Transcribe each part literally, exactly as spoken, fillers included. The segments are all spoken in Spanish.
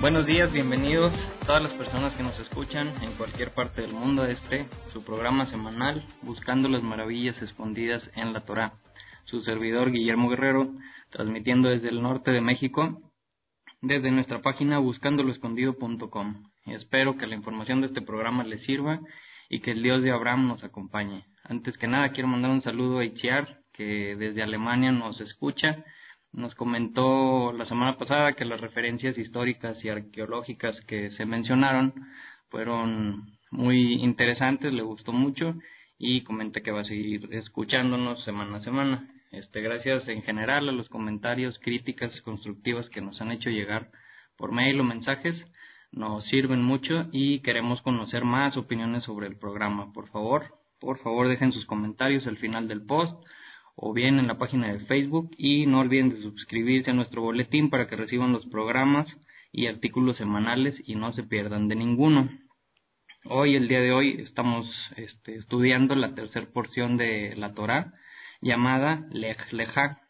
Buenos días, bienvenidos todas las personas que nos escuchan en cualquier parte del mundo a este, su programa semanal, Buscando las Maravillas Escondidas en la Torá. Su servidor Guillermo Guerrero, transmitiendo desde el norte de México, desde nuestra página buscando lo escondido punto com. Espero que la información de este programa les sirva y que el Dios de Abraham nos acompañe. Antes que nada quiero mandar un saludo a Itziar, que desde Alemania nos escucha. Nos comentó la semana pasada que las referencias históricas y arqueológicas que se mencionaron fueron muy interesantes, le gustó mucho y comenta que va a seguir escuchándonos semana a semana. Este, gracias en general a los comentarios, críticas constructivas que nos han hecho llegar por mail o mensajes, nos sirven mucho y queremos conocer más opiniones sobre el programa. Por favor, por favor dejen sus comentarios al final del post o bien en la página de Facebook, y no olviden de suscribirse a nuestro boletín para que reciban los programas y artículos semanales y no se pierdan de ninguno. Hoy, el día de hoy, estamos este, estudiando la tercera porción de la Torá, llamada Lej Lejá,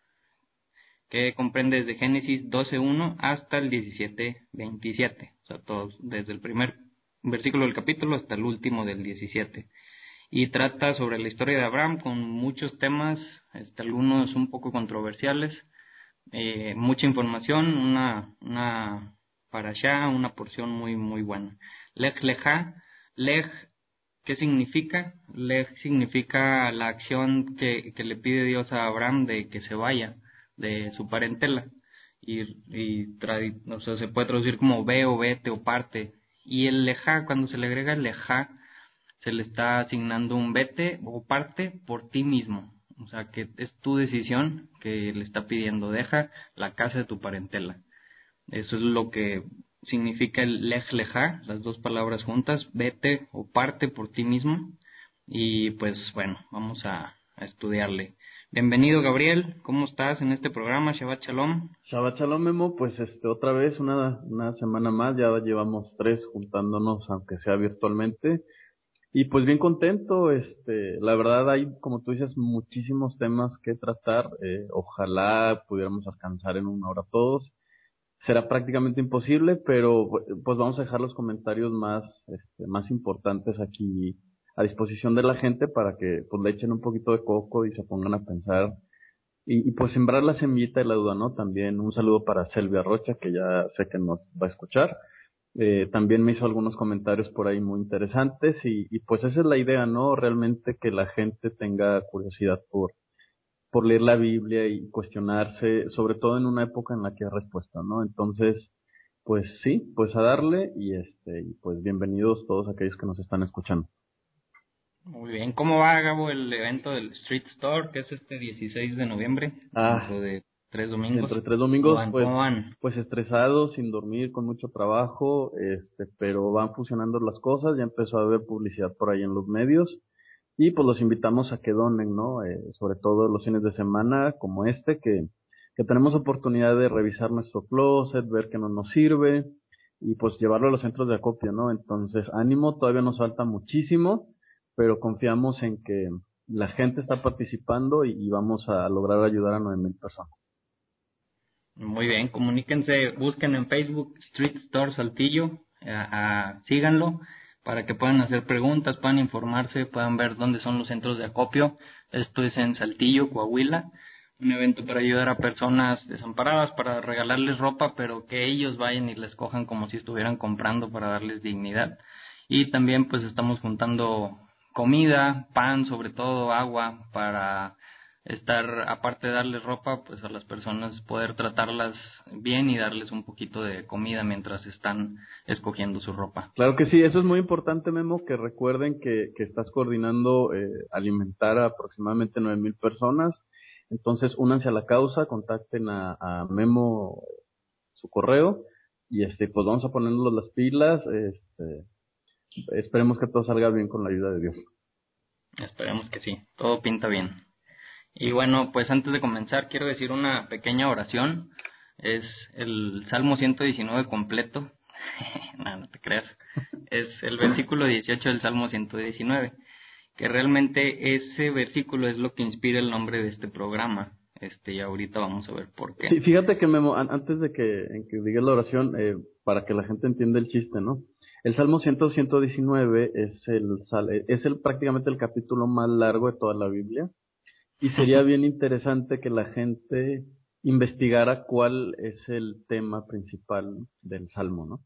que comprende desde Génesis doce uno hasta el diecisiete veintisiete, o sea, todos, desde el primer versículo del capítulo hasta el último del diecisiete. Y trata sobre la historia de Abraham con muchos temas, este, algunos un poco controversiales, eh, mucha información, una una parashá, una porción muy muy buena. Lej Lejá, Lej, ¿qué significa? Lej significa la acción que, que le pide Dios a Abraham de que se vaya de su parentela, y, y tradi- o sea, se puede traducir como ve o vete o parte. Y el Lejá, cuando se le agrega el Lejá, se le está asignando un vete o parte por ti mismo. O sea, que es tu decisión que le está pidiendo, deja la casa de tu parentela. Eso es lo que significa el lej lejá, las dos palabras juntas, vete o parte por ti mismo. Y pues bueno, vamos a, a estudiarle. Bienvenido, Gabriel, ¿cómo estás en este programa? Shabbat Shalom. Shabbat Shalom, Memo. Pues este, otra vez, una, una semana más, ya llevamos tres juntándonos, aunque sea virtualmente. Y pues bien contento, este, la verdad hay, como tú dices, muchísimos temas que tratar. Eh, ojalá pudiéramos alcanzar en una hora todos. Será prácticamente imposible, pero pues vamos a dejar los comentarios más, este, más importantes aquí a disposición de la gente para que pues le echen un poquito de coco y se pongan a pensar y, y pues sembrar la semillita de la duda, ¿no? También un saludo para Selvia Rocha, que ya sé que nos va a escuchar. Eh, también me hizo algunos comentarios por ahí muy interesantes y, y pues esa es la idea, ¿no? Realmente que la gente tenga curiosidad por, por leer la Biblia y cuestionarse, sobre todo en una época en la que hay respuesta, ¿no? Entonces, pues sí, pues a darle y este, y pues bienvenidos todos aquellos que nos están escuchando. Muy bien, ¿cómo va, Gabo, el evento del Street Store, que es este dieciséis de noviembre, Ah, dentro de tres domingos? Dentro de tres ¿Cómo domingos, van? pues, ¿Cómo van? pues estresados, sin dormir, con mucho trabajo, este, pero van funcionando las cosas, ya empezó a haber publicidad por ahí en los medios, y pues los invitamos a que donen, ¿no? Eh, sobre todo los fines de semana como este, que, que tenemos oportunidad de revisar nuestro closet, ver qué no nos sirve, y pues llevarlo a los centros de acopio, ¿no? Entonces, ánimo, todavía nos falta muchísimo, pero confiamos en que la gente está participando y, y vamos a lograr ayudar a nueve mil personas. Muy bien, comuníquense, busquen en Facebook Street Store Saltillo, a, a- síganlo para que puedan hacer preguntas, puedan informarse, puedan ver dónde son los centros de acopio. Esto es en Saltillo, Coahuila, un evento para ayudar a personas desamparadas, para regalarles ropa, pero que ellos vayan y les cojan como si estuvieran comprando para darles dignidad. Y también pues estamos juntando comida, pan, sobre todo agua, para estar, aparte de darles ropa, pues a las personas poder tratarlas bien y darles un poquito de comida mientras están escogiendo su ropa. Claro que sí, eso es muy importante, Memo, que recuerden que, que estás coordinando eh, alimentar a aproximadamente nueve mil personas. Entonces, únanse a la causa, contacten a, a Memo su correo y este, pues vamos a ponernos las pilas. Este, esperemos que todo salga bien con la ayuda de Dios. Esperemos que sí, todo pinta bien. Y bueno, pues antes de comenzar quiero decir una pequeña oración. Es el Salmo ciento diecinueve completo. No, no te creas. Es el versículo dieciocho del Salmo ciento diecinueve, que realmente ese versículo es lo que inspira el nombre de este programa. este, y ahorita vamos a ver por qué. Sí, fíjate que Memo, an- antes de que, en que digas la oración, eh, para que la gente entienda el chiste, ¿no? El Salmo cien, ciento diecinueve es el, sal- eh, es el prácticamente el capítulo más largo de toda la Biblia y sería bien interesante que la gente investigara cuál es el tema principal del Salmo, ¿no?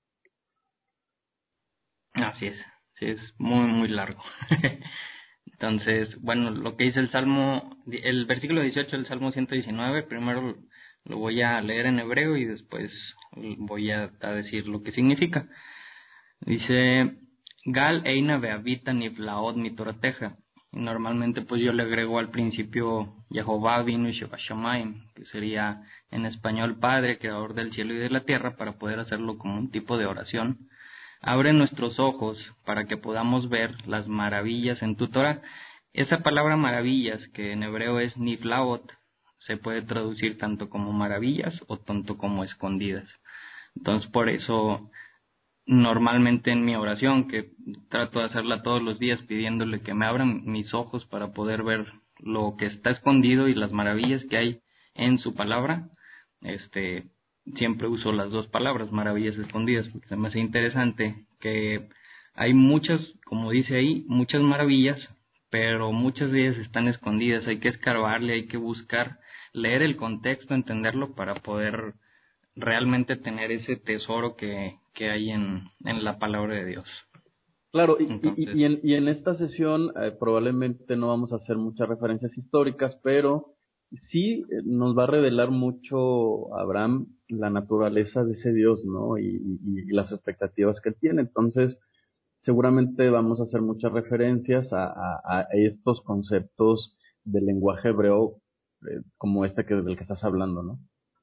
Así es, sí, es muy, muy largo. Entonces, bueno, lo que dice el Salmo, el versículo dieciocho del Salmo ciento diecinueve, primero lo voy a leer en hebreo y después voy a, a decir lo que significa. Dice, Gal eina beavita niflaot mitorateja. Y normalmente pues yo le agrego al principio Jehová vino y Sheba Shamayim, que sería en español Padre, Creador del cielo y de la tierra, para poder hacerlo como un tipo de oración. Abre nuestros ojos para que podamos ver las maravillas en tu Torah. Esa palabra maravillas, que en hebreo es niflaot, se puede traducir tanto como maravillas o tanto como escondidas. Entonces por eso normalmente en mi oración, que trato de hacerla todos los días pidiéndole que me abran mis ojos para poder ver lo que está escondido y las maravillas que hay en su palabra, este, siempre uso las dos palabras, maravillas escondidas, porque se me hace interesante que hay muchas, como dice ahí, muchas maravillas, pero muchas de ellas están escondidas, hay que escarbarle, hay que buscar, leer el contexto, entenderlo para poder realmente tener ese tesoro que, que hay en, en la palabra de Dios. Claro, y, y, Entonces, y, en, y en esta sesión eh, probablemente no vamos a hacer muchas referencias históricas, pero sí eh, nos va a revelar mucho Abraham la naturaleza de ese Dios, ¿no? Y, y, y las expectativas que él tiene. Entonces, seguramente vamos a hacer muchas referencias a, a, a estos conceptos del lenguaje hebreo eh, como este que del que estás hablando, ¿no?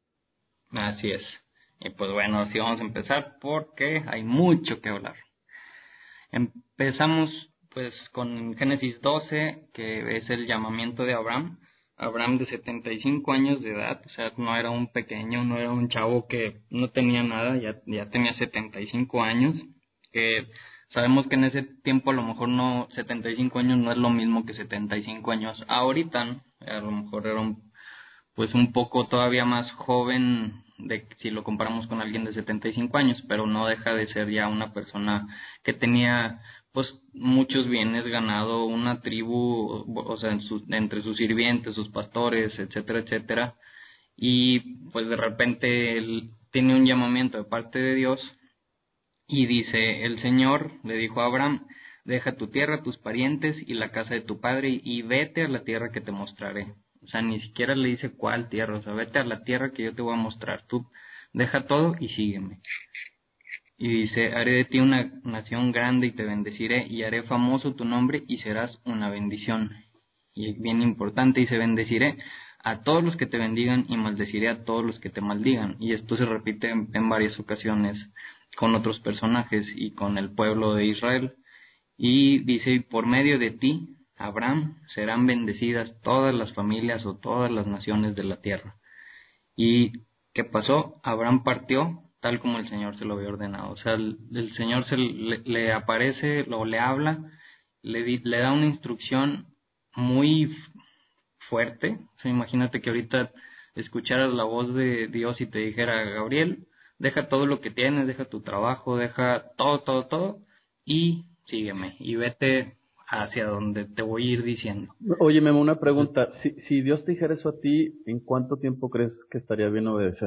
así es. Y pues bueno, así vamos a empezar porque hay mucho que hablar. Empezamos pues con Génesis doce, que es el llamamiento de Abraham. Abraham de setenta y cinco años de edad, o sea, no era un pequeño, no era un chavo que no tenía nada, ya, ya tenía setenta y cinco años, que sabemos que en ese tiempo a lo mejor no, setenta y cinco años no es lo mismo que setenta y cinco años ahorita, ¿no? A lo mejor era un, pues un poco todavía más joven de si lo comparamos con alguien de setenta y cinco años, pero no deja de ser ya una persona que tenía pues muchos bienes, ganado, una tribu, o sea, en su, entre sus sirvientes, sus pastores, etcétera, etcétera, y pues de repente él tiene un llamamiento de parte de Dios y dice, el Señor le dijo a Abraham, deja tu tierra, tus parientes y la casa de tu padre y vete a la tierra que te mostraré. O sea, ni siquiera le dice cuál tierra, o sea, vete a la tierra que yo te voy a mostrar. Tú deja todo y sígueme. Y dice, haré de ti una nación grande y te bendeciré y haré famoso tu nombre y serás una bendición. Y es bien importante, dice, bendeciré a todos los que te bendigan y maldeciré a todos los que te maldigan. Y esto se repite en, en varias ocasiones con otros personajes y con el pueblo de Israel. Y dice, por medio de ti, Abraham, serán bendecidas todas las familias o todas las naciones de la tierra. ¿Y qué pasó? Abraham partió tal como el Señor se lo había ordenado. O sea, el, el Señor se le, le aparece, lo le habla, le, di, le da una instrucción muy fuerte. O sea, imagínate que ahorita escucharas la voz de Dios y te dijera, Gabriel, deja todo lo que tienes, deja tu trabajo, deja todo, todo, todo y sígueme y vete hacia donde te voy a ir diciendo. Oye, Memo, una pregunta. Si, si Dios te dijera eso a ti, ¿en cuánto tiempo crees que estaría bien obedecer?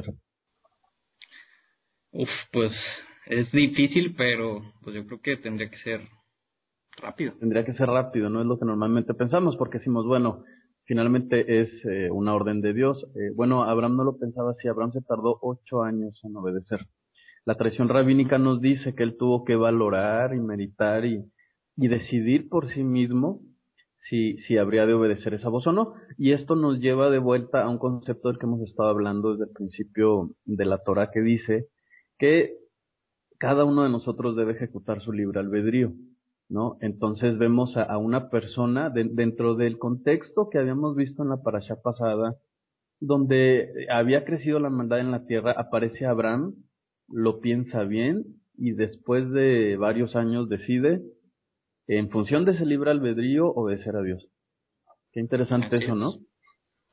Uf, pues es difícil, pero pues yo creo que tendría que ser rápido. Tendría que ser rápido, no es lo que normalmente pensamos, porque decimos, bueno, finalmente es eh, una orden de Dios. Eh, bueno, Abraham no lo pensaba así, Abraham se tardó ocho años en obedecer. La tradición rabínica nos dice que él tuvo que valorar y meditar y, y decidir por sí mismo si, si habría de obedecer esa voz o no. Y esto nos lleva de vuelta a un concepto del que hemos estado hablando desde el principio de la Torah, que dice que cada uno de nosotros debe ejecutar su libre albedrío, ¿no? Entonces vemos a, a una persona de, dentro del contexto que habíamos visto en la parasha pasada, donde había crecido la maldad en la tierra, aparece Abraham, lo piensa bien y después de varios años decide, en función de ese libre albedrío, obedecer a Dios. Qué interesante Así eso, es. ¿no?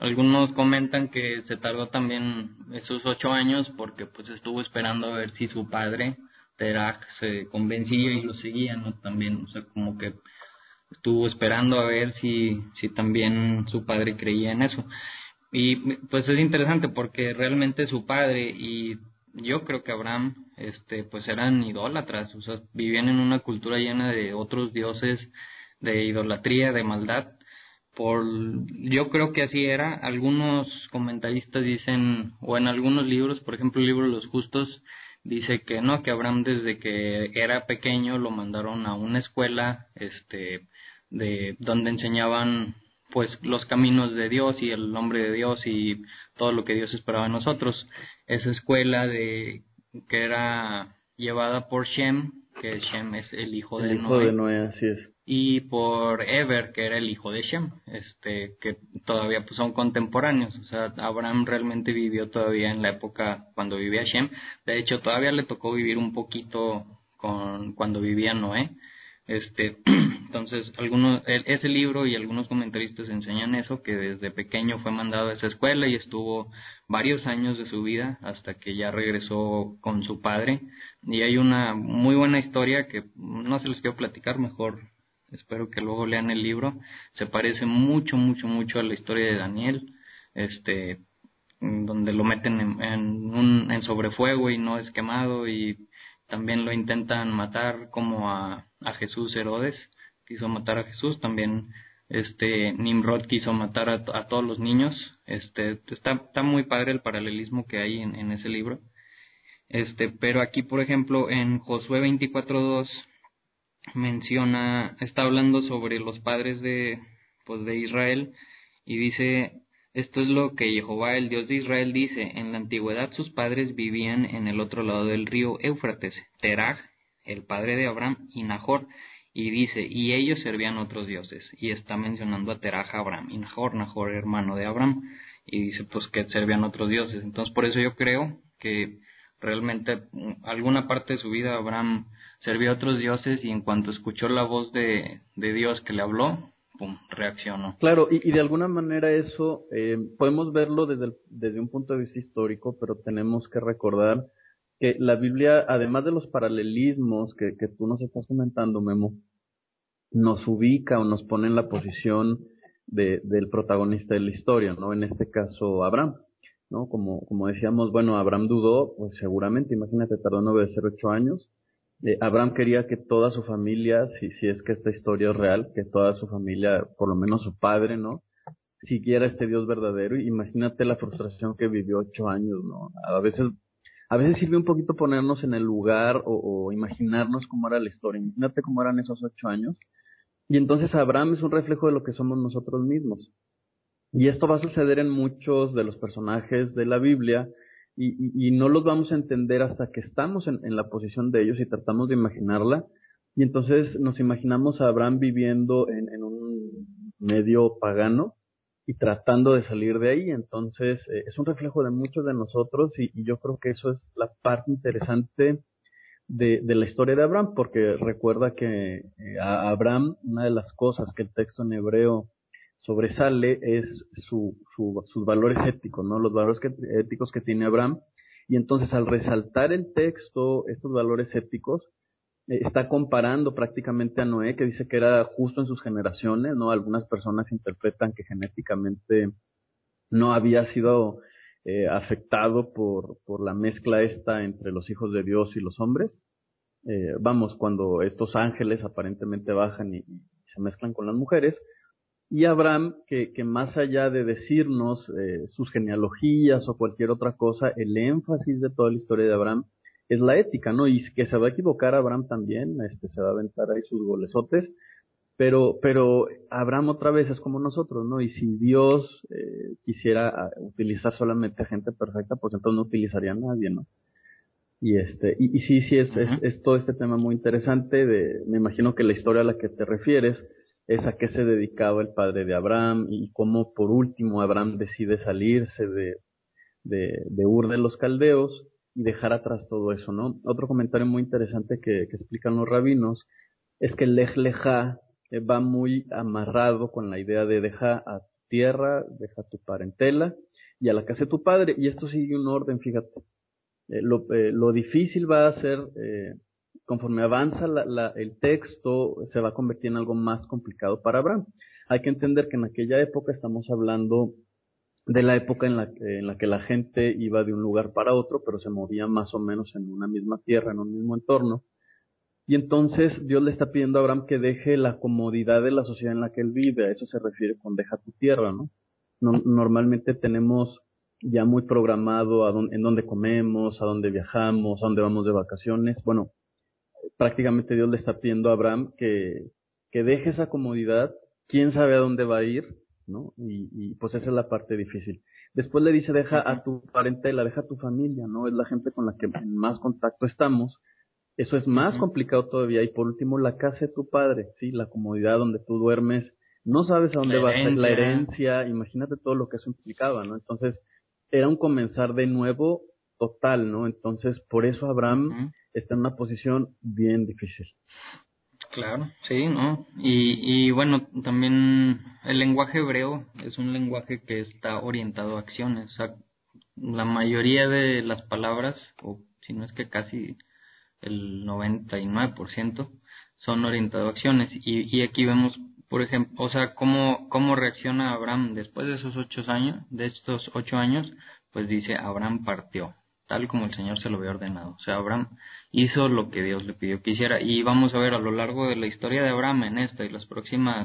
Algunos comentan que se tardó también esos ocho años porque pues estuvo esperando a ver si su padre, Terach, se convencía y lo seguía, ¿no? También, o sea, como que estuvo esperando a ver si, si también su padre creía en eso. Y pues es interesante porque realmente su padre y yo creo que Abraham, este, pues eran idólatras, o sea, vivían en una cultura llena de otros dioses, de idolatría, de maldad. Por, yo creo que así era. Algunos comentaristas dicen, o en algunos libros, por ejemplo el libro de los Justos, dice que no, que Abraham desde que era pequeño lo mandaron a una escuela, este, de donde enseñaban pues los caminos de Dios y el nombre de Dios y todo lo que Dios esperaba de nosotros. Esa escuela de que era llevada por Shem, que Shem es el hijo El de hijo de Noé, Noé, así es. y por Eber, que era el hijo de Shem, este, que todavía pues son contemporáneos. O sea, Abraham realmente vivió todavía en la época cuando vivía Shem. De hecho, todavía le tocó vivir un poquito con cuando vivía Noé. Este, entonces, algunos, el- ese libro y algunos comentaristas enseñan eso, que desde pequeño fue mandado a esa escuela y estuvo varios años de su vida hasta que ya regresó con su padre. Y hay una muy buena historia que no se les quiero platicar, mejor espero que luego lean el libro. Se parece mucho, mucho, mucho a la historia de Daniel, este, donde lo meten en, en un en sobrefuego y no es quemado, y también lo intentan matar como a, a Jesús. Herodes quiso matar a Jesús, también este Nimrod quiso matar a, a todos los niños. Este está está muy padre el paralelismo que hay en, en ese libro. Este, pero aquí por ejemplo en Josué veinticuatro dos menciona, está hablando sobre los padres de, pues de Israel, y dice, esto es lo que Jehová, el Dios de Israel, dice: en la antigüedad sus padres vivían en el otro lado del río Éufrates, Teraj, el padre de Abraham, y Nahor, y dice, y ellos servían otros dioses, y está mencionando a Teraj, Abraham, y Nahor, Nahor hermano de Abraham, y dice pues que servían otros dioses. Entonces por eso yo creo que realmente alguna parte de su vida Abraham servía a otros dioses, y en cuanto escuchó la voz de, de Dios que le habló, pum, reaccionó. Claro, y, y de alguna manera eso eh, podemos verlo desde, el- desde un punto de vista histórico, pero tenemos que recordar que la Biblia, además de los paralelismos que, que tú nos estás comentando, Memo, nos ubica o nos pone en la posición de, del protagonista de la historia, ¿no? En este caso, Abraham, ¿no? Como, como decíamos, bueno, Abraham dudó, pues seguramente, imagínate, tardó en obedecer ocho años. Eh, Abraham quería que toda su familia, si, si es que esta historia es real, que toda su familia, por lo menos su padre, ¿no? Siguiera este Dios verdadero. Y imagínate la frustración que vivió ocho años, ¿no? A veces, a veces sirve un poquito ponernos en el lugar o, o imaginarnos cómo era la historia. Imagínate cómo eran esos ocho años. Y entonces Abraham es un reflejo de lo que somos nosotros mismos. Y esto va a suceder en muchos de los personajes de la Biblia, y, y, y no los vamos a entender hasta que estamos en, en la posición de ellos y tratamos de imaginarla. Y entonces nos imaginamos a Abraham viviendo en, en un medio pagano y tratando de salir de ahí. Entonces eh, es un reflejo de muchos de nosotros, y, y yo creo que eso es la parte interesante de, de la historia de Abraham, porque recuerda que eh, a Abraham, una de las cosas que el texto en hebreo sobresale es su, su, sus valores éticos, ¿no? Los valores que, éticos que tiene Abraham. Y entonces, al resaltar el texto estos valores éticos, eh, está comparando prácticamente a Noé, que dice que era justo en sus generaciones, ¿no? Algunas personas interpretan que genéticamente no había sido eh, afectado por, por la mezcla esta entre los hijos de Dios y los hombres. Eh, vamos, cuando estos ángeles aparentemente bajan y, y se mezclan con las mujeres. Y Abraham, que, que más allá de decirnos eh, sus genealogías o cualquier otra cosa, el énfasis de toda la historia de Abraham es la ética, ¿no? Y que se va a equivocar Abraham también, este, se va a aventar ahí sus golesotes, pero, pero Abraham otra vez es como nosotros, ¿no? Y si Dios eh, quisiera ah, utilizar solamente a gente perfecta, pues entonces no utilizaría a nadie, ¿no? Y este, y, y sí, sí, es, es, Uh-huh. es todo este tema muy interesante. De, me imagino que la historia a la que te refieres es a qué se dedicaba el padre de Abraham, y cómo por último Abraham decide salirse de, de, de Ur de los Caldeos y dejar atrás todo eso, ¿no? Otro comentario muy interesante que, que explican los rabinos es que el Lej Lejá eh, va muy amarrado con la idea de deja a tierra, deja tu parentela y a la casa de tu padre. Y esto sigue un orden, fíjate. Eh, lo, eh, lo difícil va a ser, eh, conforme avanza la, la, el texto, se va a convertir en algo más complicado para Abraham. Hay que entender que en aquella época estamos hablando de la época en la, que, en la que la gente iba de un lugar para otro, pero se movía más o menos en una misma tierra, en un mismo entorno. Y entonces Dios le está pidiendo a Abraham que deje la comodidad de la sociedad en la que él vive. A eso se refiere con deja tu tierra, ¿no? no normalmente tenemos ya muy programado a dónde, en dónde comemos, a dónde viajamos, a dónde vamos de vacaciones. Bueno, prácticamente Dios le está pidiendo a Abraham que, que deje esa comodidad, quién sabe a dónde va a ir, ¿no? Y, y pues esa es la parte difícil. Después le dice, deja a tu parentela, deja a tu familia, ¿no? Es la gente con la que en más contacto estamos. Eso es más complicado todavía. Y por último, la casa de tu padre, ¿sí? La comodidad donde tú duermes. No sabes a dónde va a ser la herencia. Imagínate todo lo que eso implicaba, ¿no? Entonces, era un comenzar de nuevo total, ¿no? Entonces, por eso Abraham uh-huh. está en una posición bien difícil. Claro, sí, ¿no? Y, y bueno, también el lenguaje hebreo es un lenguaje que está orientado a acciones. O sea, la mayoría de las palabras, o si no es que casi el noventa y nueve por ciento, son orientados a acciones. Y, y aquí vemos, por ejemplo, o sea, cómo, cómo reacciona Abraham después de esos ocho años, de estos ocho años, pues dice, Abraham partió, tal como el Señor se lo había ordenado. O sea, Abraham hizo lo que Dios le pidió que hiciera. Y vamos a ver a lo largo de la historia de Abraham en esta y las próximas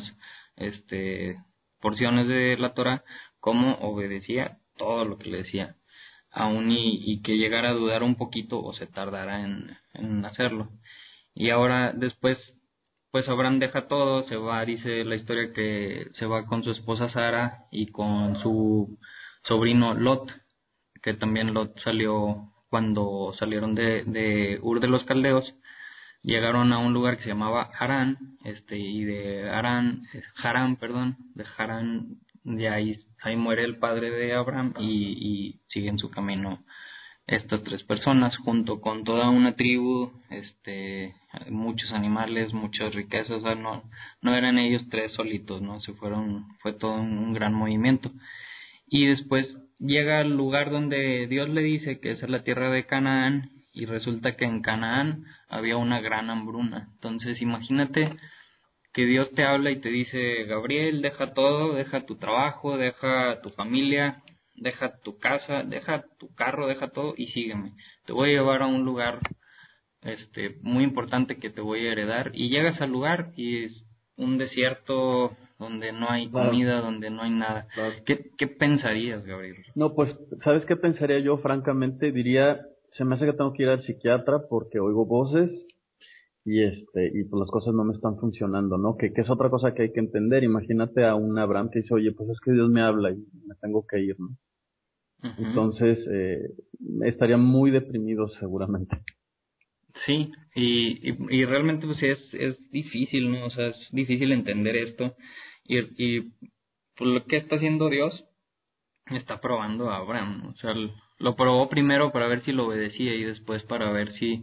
este, porciones de la Torah, cómo obedecía todo lo que le decía, aún y, y que llegara a dudar un poquito o se tardara en, en hacerlo. Y ahora después, pues Abraham deja todo, se va, dice la historia que se va con su esposa Sara y con su sobrino Lot, que también Lot salió cuando salieron de, de Ur de los Caldeos, llegaron a un lugar que se llamaba Harán, este, y de Harán, Harán, perdón, de Harán, de ahí, ahí muere el padre de Abraham y, y siguen su camino estas tres personas junto con toda una tribu, este, muchos animales, muchas riquezas. O sea, no, no eran ellos tres solitos, no, se fueron, fue todo un, un gran movimiento. Y después llega al lugar donde Dios le dice que esa es la tierra de Canaán, y resulta que en Canaán había una gran hambruna. Entonces imagínate que Dios te habla y te dice, Gabriel, deja todo, deja tu trabajo, deja tu familia, deja tu casa, deja tu carro, deja todo y sígueme. Te voy a llevar a un lugar este muy importante que te voy a heredar. Y llegas al lugar y es un desierto donde no hay comida, claro, donde no hay nada. Claro. ¿Qué, ¿Qué pensarías, Gabriel? No, pues, ¿sabes qué pensaría yo? Francamente, diría, se me hace que tengo que ir al psiquiatra porque oigo voces y este y pues las cosas no me están funcionando, ¿no? Que, que es otra cosa que hay que entender. Imagínate a un Abraham que dice, oye, pues es que Dios me habla y me tengo que ir, ¿no? Uh-huh. Entonces, eh, estaría muy deprimido seguramente. Sí, y, y, y realmente pues es, es difícil, ¿no? O sea, es difícil entender esto. Y, y pues lo que está haciendo Dios, está probando a Abraham, ¿no? O sea, lo probó primero para ver si lo obedecía y después para ver si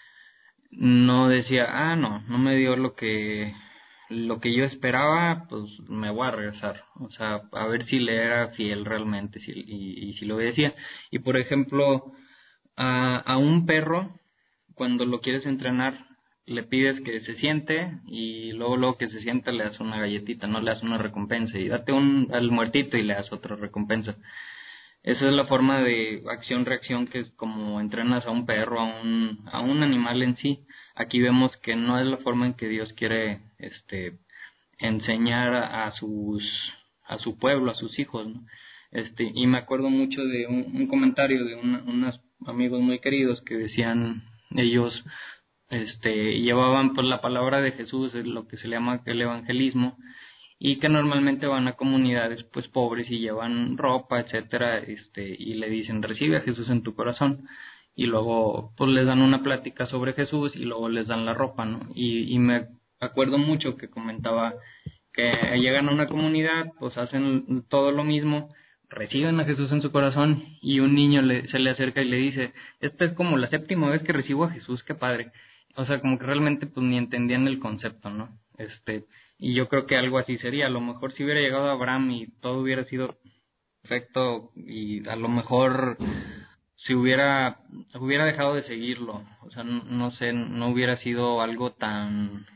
no decía, ah, no, no me dio lo que lo que yo esperaba, pues me voy a regresar. O sea, a ver si le era fiel realmente si, y, y si lo obedecía. Y por ejemplo, a, a un perro, cuando lo quieres entrenar, le pides que se siente y luego luego que se sienta le das una galletita, no le das una recompensa, y date un al muertito y le das otra recompensa. Esa es la forma de acción-reacción que es como entrenas a un perro, a un a un animal en sí. Aquí vemos que no es la forma en que Dios quiere este enseñar a, a sus a su pueblo, a sus hijos, ¿no? Este, y me acuerdo mucho de un, un comentario de un, unos amigos muy queridos que decían, ellos este llevaban pues la palabra de Jesús, lo que se le llama el evangelismo, y que normalmente van a comunidades pues pobres y llevan ropa, etcétera, este, y le dicen, recibe a Jesús en tu corazón, y luego pues les dan una plática sobre Jesús y luego les dan la ropa, ¿no? Y, y me acuerdo mucho que comentaba que llegan a una comunidad, pues hacen todo lo mismo, reciben a Jesús en su corazón, y un niño le, se le acerca y le dice, esta es como la séptima vez que recibo a Jesús, qué padre. O sea, como que realmente pues ni entendían el concepto, ¿no? Este, y yo creo que algo así sería. A lo mejor si hubiera llegado Abraham y todo hubiera sido perfecto, y a lo mejor si hubiera hubiera dejado de seguirlo, o sea, no, no sé, no hubiera sido algo tan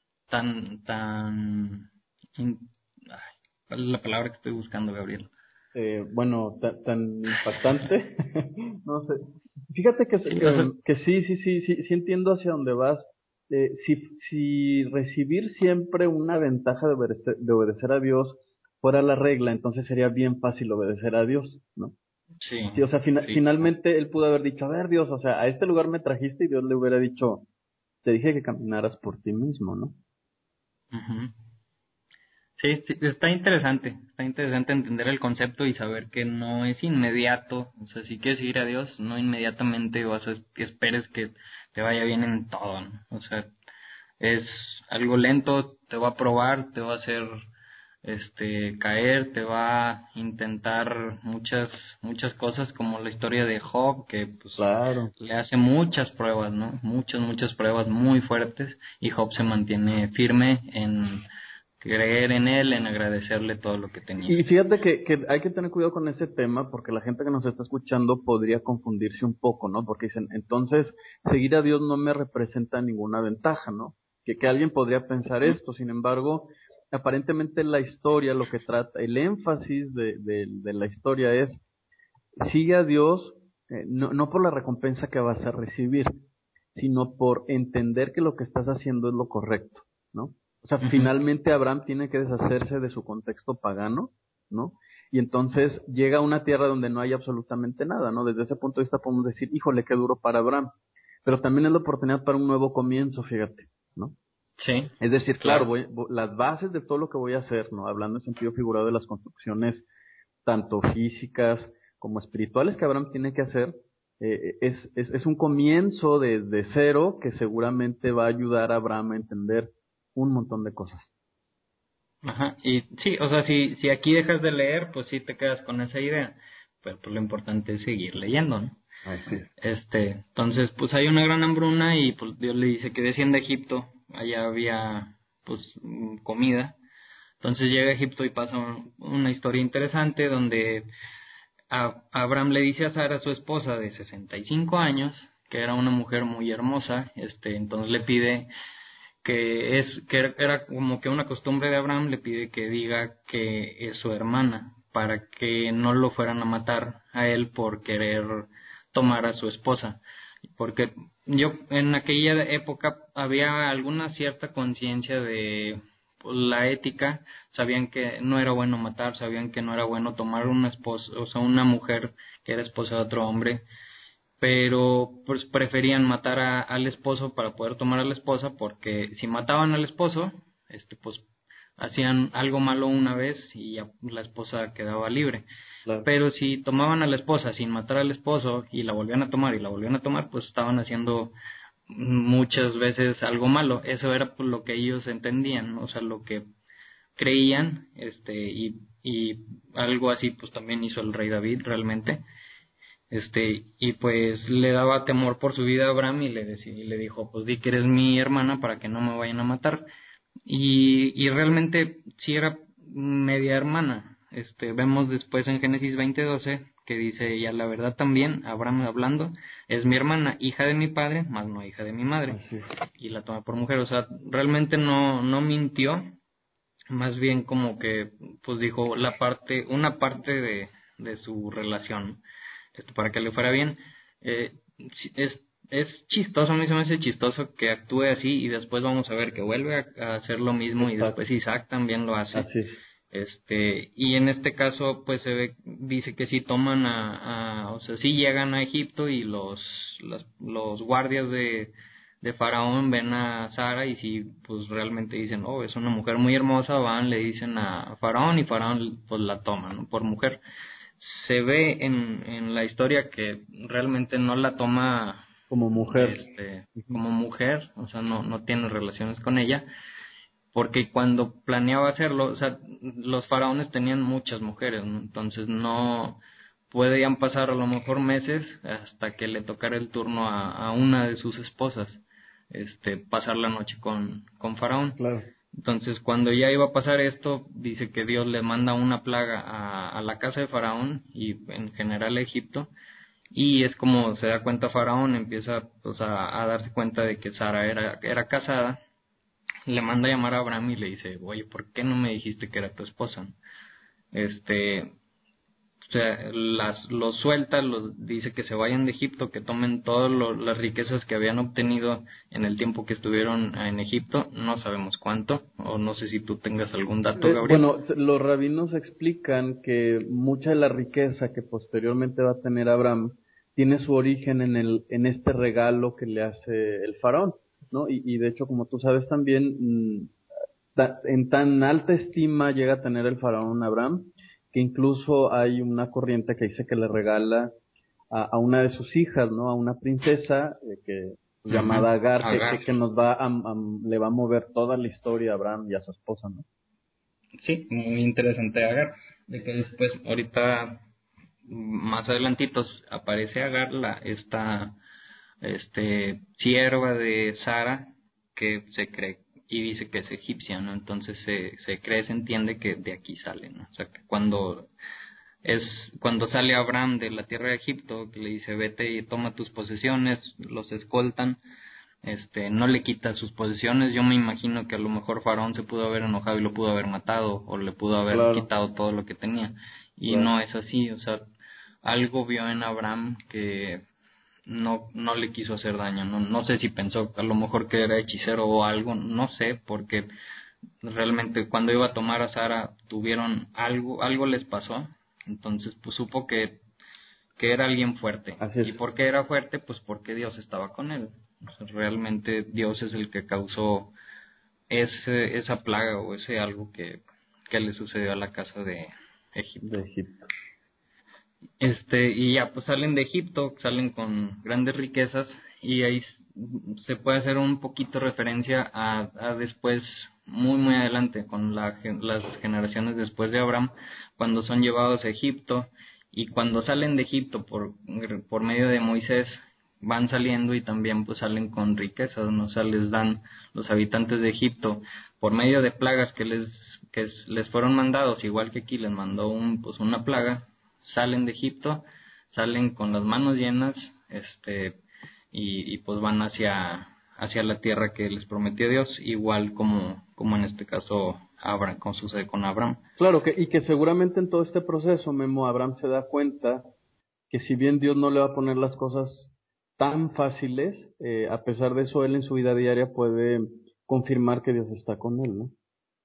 tan tan in- ay, ¿cuál es la palabra que estoy buscando, Gabriel? Eh, bueno, tan, tan impactante, no sé. Fíjate que, Sí, o sea, que, que sí, sí, sí, sí, sí entiendo hacia dónde vas. Eh, si, si recibir siempre una ventaja de obedecer, de obedecer a Dios fuera la regla, entonces sería bien fácil obedecer a Dios, ¿no? sí, Sí, o sea, fina- sí, finalmente él pudo haber dicho, a ver, Dios, o sea, a este lugar me trajiste y Dios le hubiera dicho, te dije que caminaras por ti mismo, ¿no? ujú. Sí, sí, está interesante, está interesante entender el concepto y saber que no es inmediato, o sea, si quieres seguir a Dios, no inmediatamente vas a que esperes que te vaya bien en todo, ¿no? O sea, es algo lento, te va a probar, te va a hacer este caer, te va a intentar muchas muchas cosas, como la historia de Job, que pues Claro. le hace muchas pruebas, ¿no? Muchas muchas pruebas muy fuertes, y Job se mantiene firme en creer en él, en agradecerle todo lo que tenía. Y fíjate que, que hay que tener cuidado con ese tema porque la gente que nos está escuchando podría confundirse un poco, ¿no? Porque dicen, entonces, seguir a Dios no me representa ninguna ventaja, ¿no? Que, que alguien podría pensar esto, sin embargo, aparentemente la historia, lo que trata, el énfasis de, de, de la historia es, sigue a Dios, eh, no, no por la recompensa que vas a recibir, sino por entender que lo que estás haciendo es lo correcto, ¿no? O sea, Ujú. finalmente Abraham tiene que deshacerse de su contexto pagano, ¿no? Y entonces llega a una tierra donde no hay absolutamente nada, ¿no? Desde ese punto de vista podemos decir, híjole, qué duro para Abraham. Pero también es la oportunidad para un nuevo comienzo, fíjate, ¿no? Sí, Es decir, claro, claro. voy, voy- las bases de todo lo que voy a hacer, ¿no? Hablando en sentido figurado de las construcciones tanto físicas como espirituales que Abraham tiene que hacer, eh, es, es, es un comienzo de, de cero que seguramente va a ayudar a Abraham a entender un montón de cosas. Ajá, y sí, o sea, si, si aquí dejas de leer, pues sí te quedas con esa idea, pero pues lo importante es seguir leyendo, ¿no? Así es. Este, entonces, pues hay una gran hambruna y pues Dios le dice que descienda a Egipto, allá había pues mm, comida. Entonces llega a Egipto y pasa un- una historia interesante donde a, Abraham le dice a Sara, su esposa de sesenta y cinco años, que era una mujer muy hermosa, este, entonces le pide que es que era era como que una costumbre de Abraham, le pide que diga que es su hermana para que no lo fueran a matar a él por querer tomar a su esposa, porque yo en aquella época había alguna cierta conciencia de pues, la ética, sabían que no era bueno matar, sabían que no era bueno tomar una esposa, o sea, una mujer que era esposa de otro hombre, pero pues preferían matar a, al esposo para poder tomar a la esposa, porque si mataban al esposo, este pues hacían algo malo una vez y ya la esposa quedaba libre. Claro. Pero si tomaban a la esposa sin matar al esposo y la volvían a tomar y la volvían a tomar, pues estaban haciendo muchas veces algo malo. Eso era pues, lo que ellos entendían, ¿no? O sea, lo que creían, este y y algo así pues también hizo el rey David realmente, este, y pues le daba temor por su vida a Abraham y le decía, y le dijo, pues di que eres mi hermana para que no me vayan a matar. Y, y realmente sí era media hermana. Este, vemos después en Génesis veinte doce que dice ella, la verdad también, Abraham hablando, es mi hermana, hija de mi padre, más no hija de mi madre. Así es. Y la toma por mujer, o sea, realmente no, no mintió, más bien como que, pues dijo la parte, una parte de, de su relación, esto para que le fuera bien. Eh, sí, es, es chistoso, a mí se me hace chistoso que actúe así y después vamos a ver que vuelve a, a hacer lo mismo y después Exacto. Isaac también lo hace. Así es. Este, y en este caso, pues se ve, dice que sí toman a, a o sea, sí llegan a Egipto y los, los, los guardias de, de Faraón ven a Sara y sí, pues realmente dicen, oh, es una mujer muy hermosa, van, le dicen a Faraón y Faraón pues la toma, ¿no? Por mujer. Se ve en, en la historia que realmente no la toma, Como mujer. este, Ujú. como mujer, o sea, no, no tiene relaciones con ella, porque cuando planeaba hacerlo, o sea, los faraones tenían muchas mujeres, ¿no? Entonces no podían pasar a lo mejor meses hasta que le tocara el turno a, a una de sus esposas, este, pasar la noche con, con faraón. Claro. Entonces, cuando ya iba a pasar esto, dice que Dios le manda una plaga a, a la casa de Faraón y en general a Egipto, y es como se da cuenta Faraón, empieza pues, a, a darse cuenta de que Sara era, era casada, le manda a llamar a Abraham y le dice, oye, ¿por qué no me dijiste que era tu esposa? Este, o sea, las, los suelta, los dice que se vayan de Egipto, que tomen todas las riquezas que habían obtenido en el tiempo que estuvieron en Egipto, no sabemos cuánto, o no sé si tú tengas algún dato, Eh, Gabriel. bueno, los rabinos explican que mucha de la riqueza que posteriormente va a tener Abraham tiene su origen en el en este regalo que le hace el faraón, ¿no? Y, y de hecho, como tú sabes también, mm, ta- en tan alta estima llega a tener el faraón a Abraham, que incluso hay una corriente que dice que le regala a, a una de sus hijas, ¿no? A una princesa eh, que Ujú. llamada Agar, que, Agar. que, que nos va a, a- le va a mover toda la historia a Abraham y a su esposa, ¿no? Sí, muy interesante Agar, de que después, ahorita, más adelantitos, aparece Agar, la, esta este sierva de Sara que se cree y dice que es egipcia, ¿no? Entonces se, se cree, se entiende que de aquí sale, ¿no? O sea, que cuando es cuando sale Abraham de la tierra de Egipto, que le dice, vete y toma tus posesiones, los escoltan, este, no le quita sus posesiones. Yo me imagino que a lo mejor Faraón se pudo haber enojado y lo pudo haber matado, o le pudo haber Claro, quitado todo lo que tenía, y claro. no es así. O sea, algo vio en Abraham que no no le quiso hacer daño. No no sé si pensó a lo mejor que era hechicero o algo, no sé, porque realmente cuando iba a tomar a Sara tuvieron algo, algo les pasó, entonces pues supo que, que era alguien fuerte. Así es. ¿Y por qué era fuerte? Pues porque Dios estaba con él. O sea, realmente Dios es el que causó ese, esa plaga o ese algo que, que le sucedió a la casa de De Egipto. Egipto. Este, y ya pues salen de Egipto, salen con grandes riquezas, y ahí se puede hacer un poquito referencia a, a después, muy muy adelante, con la, gen- las generaciones después de Abraham, cuando son llevados a Egipto, y cuando salen de Egipto por, por medio de Moisés, van saliendo y también pues salen con riquezas, ¿no? O sea, les dan los habitantes de Egipto por medio de plagas que les que les fueron mandados, igual que aquí les mandó un pues una plaga, salen de Egipto, salen con las manos llenas, este, y, y pues van hacia, hacia la tierra que les prometió Dios, igual como, como en este caso Abraham, como sucede con Abraham. Claro que, y que seguramente en todo este proceso, Memo, Abraham se da cuenta que si bien Dios no le va a poner las cosas tan fáciles, eh, a pesar de eso, él en su vida diaria puede confirmar que Dios está con él, ¿no?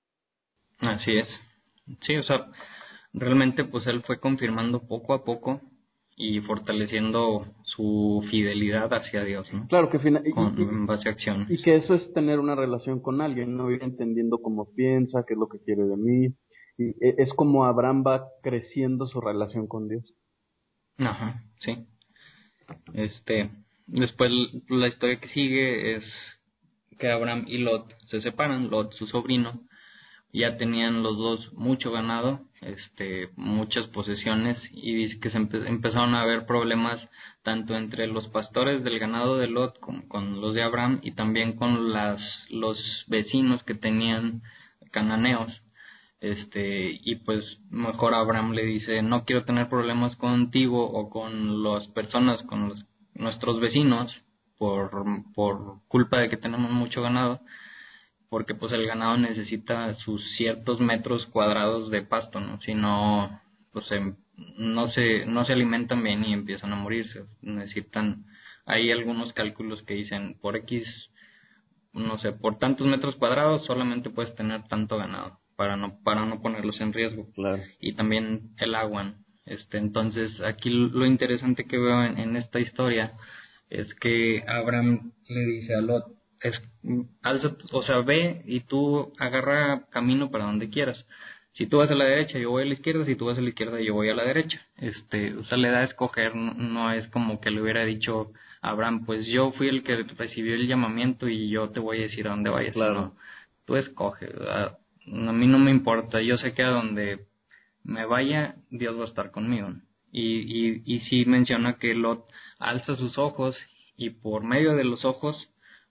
Así es. Sí, o sea, realmente pues él fue confirmando poco a poco y fortaleciendo su fidelidad hacia Dios, ¿no? Claro que fina- y, Con, y, en base a acciones. y que eso es tener una relación con alguien, no ir entendiendo cómo piensa, qué es lo que quiere de mí. Y e- es como Abraham va creciendo su relación con Dios. Ajá, sí. Este, después la historia que sigue es que Abraham y Lot se separan. Lot, su sobrino, ya tenían los dos mucho ganado, este, muchas posesiones, y dice que se empe- empezaron a haber problemas tanto entre los pastores del ganado de Lot como con los de Abraham, y también con las los vecinos que tenían cananeos. Este, y pues mejor Abraham le dice, no quiero tener problemas contigo o con las personas, con los, nuestros vecinos, por, por culpa de que tenemos mucho ganado, porque pues el ganado necesita sus ciertos metros cuadrados de pasto, ¿no? Si no, pues em, no se, no se alimentan bien y empiezan a morirse. Necesitan, hay algunos cálculos que dicen, por X, no sé, por tantos metros cuadrados solamente puedes tener tanto ganado para no para no ponerlos en riesgo. Claro. Y también el agua, ¿no? Este, entonces aquí lo interesante que veo en, en esta historia es que Abraham le dice a Lot, es, alza, o sea, ve y tú agarra camino para donde quieras. Si tú vas a la derecha, yo voy a la izquierda; si tú vas a la izquierda, yo voy a la derecha. Este, o sea, le da a escoger, no, no es como que le hubiera dicho a Abraham, pues yo fui el que recibió el llamamiento y yo te voy a decir a dónde vayas, Claro. sino tú escoge. A, a mí no me importa, yo sé que a donde me vaya, Dios va a estar conmigo. Y, y, y sí menciona que Lot alza sus ojos y por medio de los ojos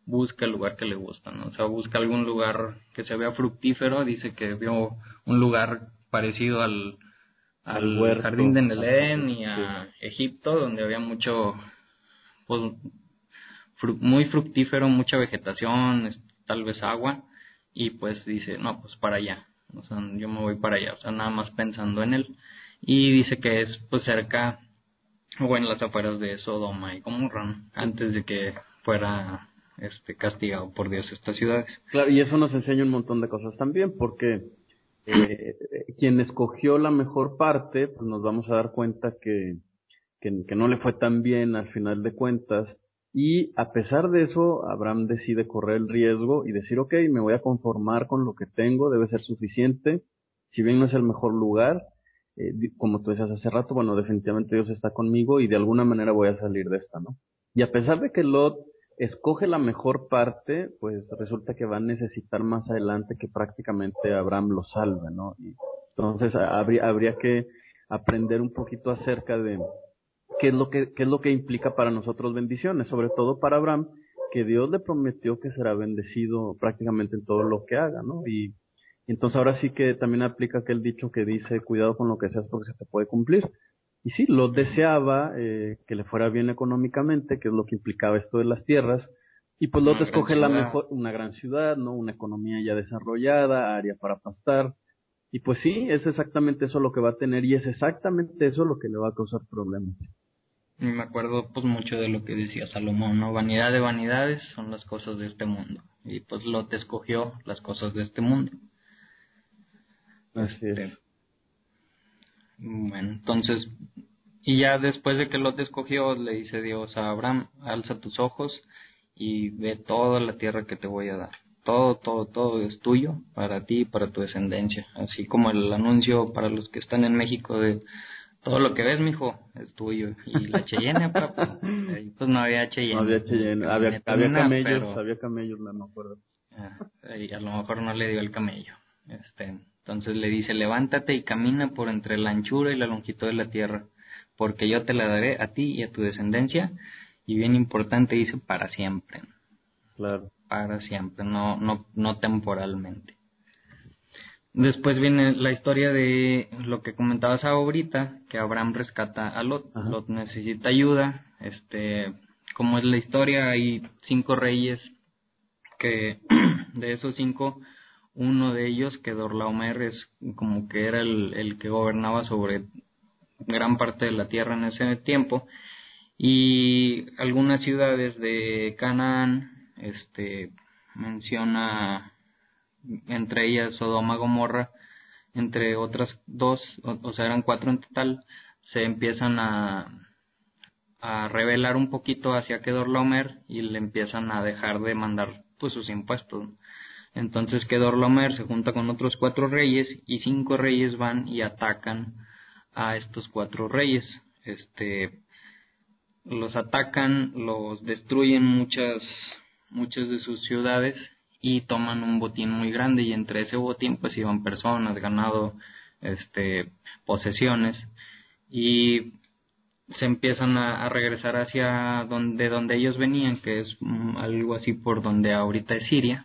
busca el lugar que le gusta, ¿no? O sea, busca algún lugar que se vea fructífero. Dice que vio un lugar parecido al, al, al huerto, jardín de Edén y a sí. Egipto, donde había mucho, pues, fru- muy fructífero, mucha vegetación, tal vez agua, y pues dice, no, pues para allá, o sea, yo me voy para allá, o sea, nada más pensando en él. Y dice que es pues cerca, o en las afueras de Sodoma y Gomorra, ¿no? Antes de que fuera este castigado por Dios estas ciudades. Claro, y eso nos enseña un montón de cosas también, porque eh, quien escogió la mejor parte, pues nos vamos a dar cuenta que, que, que no le fue tan bien al final de cuentas, y a pesar de eso, Abraham decide correr el riesgo y decir, ok, me voy a conformar con lo que tengo, debe ser suficiente, si bien no es el mejor lugar, eh, como tú decías hace rato, bueno, definitivamente Dios está conmigo y de alguna manera voy a salir de esta, ¿no? Y a pesar de que Lot escoge la mejor parte, pues resulta que va a necesitar más adelante que prácticamente Abraham lo salve, ¿no? Y entonces habría, habría que aprender un poquito acerca de qué es lo que, qué es lo que implica para nosotros bendiciones, sobre todo para Abraham, que Dios le prometió que será bendecido prácticamente en todo lo que haga, ¿no? Y entonces ahora sí que también aplica aquel dicho que dice, cuidado con lo que seas porque se te puede cumplir. Y sí, Lot deseaba eh, que le fuera bien económicamente, que es lo que implicaba esto de las tierras, y pues Lot escoge la mejor, una gran ciudad, ¿no? Una economía ya desarrollada, área para pastar, y pues sí, es exactamente eso lo que va a tener, y es exactamente eso lo que le va a causar problemas. Y me acuerdo pues mucho de lo que decía Salomón, ¿no? Vanidad de vanidades son las cosas de este mundo. Y pues Lot escogió las cosas de este mundo. Así Este, es. Bueno, entonces, y ya después de que Lot escogió, le dice Dios a Abraham, alza tus ojos y ve toda la tierra que te voy a dar. Todo, todo, todo es tuyo, para ti y para tu descendencia. Así como el anuncio para los que están en México de todo lo que ves, mijo, es tuyo. Y la Cheyenne, papá, pues no había Cheyenne. No había Cheyenne, había, había camellos, pero, había camellos, no me acuerdo. Ah, y a lo mejor no le dio el camello. Este, entonces le dice, levántate y camina por entre la anchura y la longitud de la tierra, porque yo te la daré a ti y a tu descendencia. Y bien importante, dice, para siempre. Claro. Para siempre, no, no, no temporalmente. Después viene la historia de lo que comentabas ahorita, que Abraham rescata a Lot. Ajá. Lot necesita ayuda. Este, como es la historia, hay cinco reyes que de esos cinco, uno de ellos, que Dorlaomer es como que era el, el que gobernaba sobre gran parte de la tierra en ese tiempo, y algunas ciudades de Canaán, este, menciona entre ellas Sodoma, Gomorra, entre otras dos, o, o sea eran cuatro en total, se empiezan a a revelar un poquito hacia Kedorlaomer y le empiezan a dejar de mandar pues sus impuestos. Entonces Kedorlaomer se junta con otros cuatro reyes y cinco reyes van y atacan a estos cuatro reyes. Este, los atacan, los destruyen muchas muchas de sus ciudades y toman un botín muy grande, y entre ese botín pues iban personas, ganado, este, posesiones, y se empiezan a, a regresar hacia donde donde ellos venían, que es um, algo así por donde ahorita es Siria.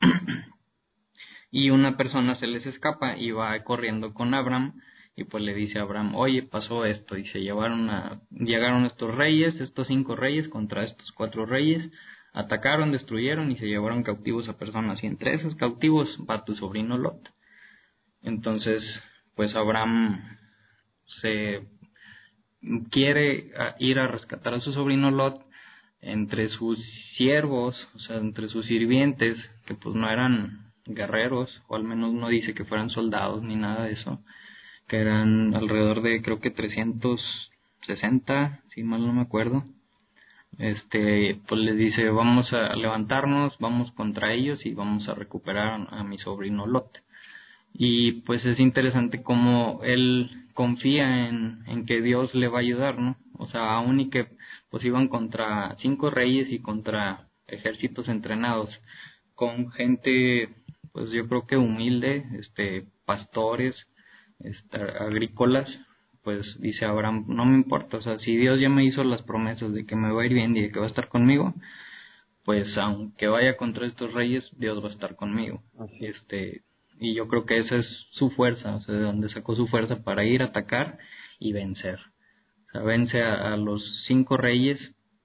Y una persona se les escapa y va corriendo con Abraham, y pues le dice a Abraham, oye, pasó esto, y se llevaron a, llegaron estos reyes, estos cinco reyes contra estos cuatro reyes, atacaron, destruyeron y se llevaron cautivos a personas, y entre esos cautivos va tu sobrino Lot. Entonces pues Abraham se quiere ir a rescatar a su sobrino Lot. Entre sus siervos, o sea, entre sus sirvientes, que pues no eran guerreros, o al menos no dice que fueran soldados ni nada de eso, que eran alrededor de, creo que trescientos sesenta, si mal no me acuerdo. Este, pues les dice, vamos a levantarnos, vamos contra ellos y vamos a recuperar a mi sobrino Lot. Y pues es interesante cómo él confía en, en que Dios le va a ayudar, ¿no? O sea, aún y que pues iban contra cinco reyes y contra ejércitos entrenados, con gente, pues yo creo que humilde, este, pastores, este, agrícolas, pues dice Abraham, no me importa, o sea, si Dios ya me hizo las promesas de que me va a ir bien y de que va a estar conmigo, pues aunque vaya contra estos reyes, Dios va a estar conmigo. Así es. Este, y yo creo que esa es su fuerza, o sea, de donde sacó su fuerza para ir a atacar y vencer. O sea, vence a, a los cinco reyes,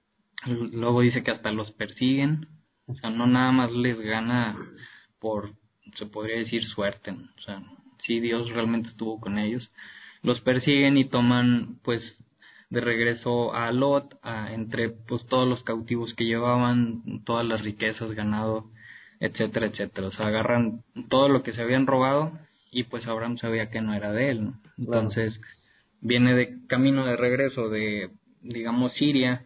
luego dice que hasta los persiguen, o sea, no nada más les gana por, se podría decir, suerte, ¿no? O sea, sí, Dios realmente estuvo con ellos. Los persiguen y toman, pues, de regreso a Lot, a, entre pues todos los cautivos que llevaban, todas las riquezas, ganado, etcétera, etcétera. O sea, agarran todo lo que se habían robado y pues Abraham sabía que no era de él, ¿no? Entonces, claro, viene de camino de regreso de, digamos, Siria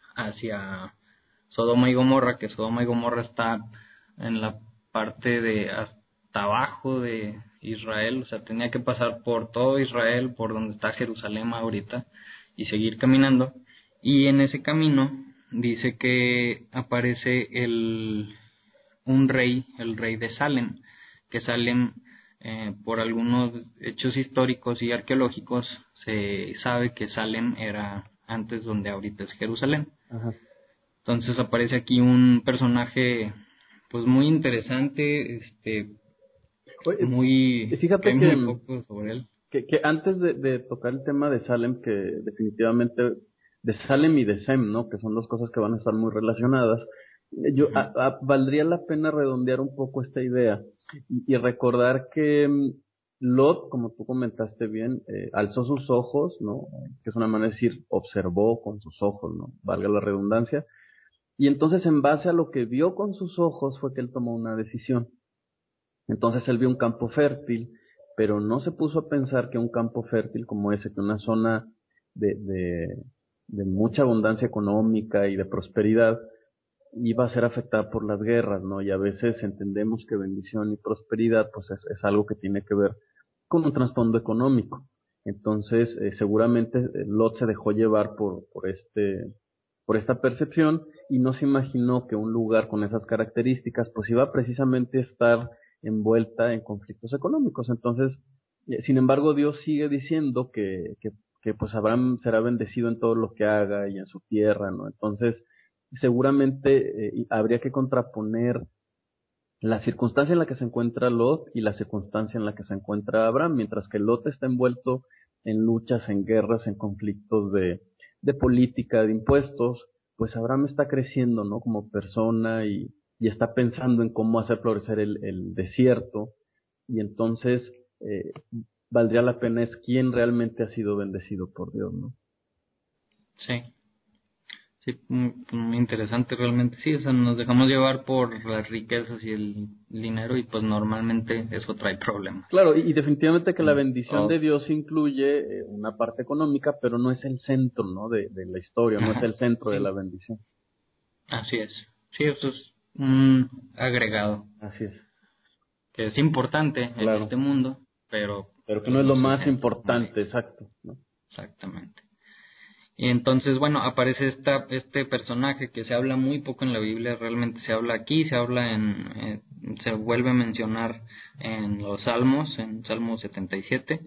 hacia Sodoma y Gomorra, que Sodoma y Gomorra está en la parte de hasta abajo de Israel, o sea, tenía que pasar por todo Israel, por donde está Jerusalén ahorita, y seguir caminando. Y en ese camino dice que aparece el un rey, el rey de Salem, que Salem, eh, por algunos hechos históricos y arqueológicos, se sabe que Salem era antes donde ahorita es Jerusalén. Ajá. Entonces aparece aquí un personaje pues muy interesante, este Oye, muy fíjate que hay que, muy poco sobre él. que, que antes de, de tocar el tema de Salem, que definitivamente de Salem y de Sem, ¿no? Que son dos cosas que van a estar muy relacionadas. Yo Uh-huh. a, a, valdría la pena redondear un poco esta idea y, y recordar que um, Lot, como tú comentaste bien, eh, alzó sus ojos, ¿no? Que es una manera de decir, observó con sus ojos, ¿no? Valga la redundancia. Y entonces, en base a lo que vio con sus ojos, fue que él tomó una decisión. Entonces él vio un campo fértil, pero no se puso a pensar que un campo fértil como ese, que una zona de, de, de mucha abundancia económica y de prosperidad, iba a ser afectada por las guerras, ¿no? Y a veces entendemos que bendición y prosperidad, pues es, es algo que tiene que ver con un trasfondo económico. Entonces, eh, seguramente eh, Lot se dejó llevar por, por este, por esta percepción y no se imaginó que un lugar con esas características, pues iba precisamente a estar envuelta en conflictos económicos. Entonces, eh, sin embargo, Dios sigue diciendo que, que, que pues Abraham será bendecido en todo lo que haga y en su tierra, ¿no? Entonces, seguramente eh, habría que contraponer la circunstancia en la que se encuentra Lot y la circunstancia en la que se encuentra Abraham, mientras que Lot está envuelto en luchas, en guerras, en conflictos de, de política, de impuestos, pues Abraham está creciendo, ¿no? Como persona y, y está pensando en cómo hacer florecer el, el desierto, y entonces eh, valdría la pena es quién realmente ha sido bendecido por Dios, ¿no? Sí. Sí, muy, muy interesante realmente. Sí, o sea, nos dejamos llevar por las riquezas y el dinero y pues normalmente eso trae problemas. Claro, y, y definitivamente que la Mm. bendición Oh, de Dios incluye eh, una parte económica, pero no es el centro, ¿no? De, de la historia, no es ajá, el centro de la sí, bendición. así es. Sí, eso es un agregado Así es, que es importante en claro. este mundo, pero Pero que no pues es no lo es el más centro, como importante, dices. exacto, ¿no? Exactamente. Y entonces, bueno, aparece esta, este personaje que se habla muy poco en la Biblia, realmente se habla aquí, se habla en, eh, se vuelve a mencionar en los Salmos, en Salmo setenta y siete,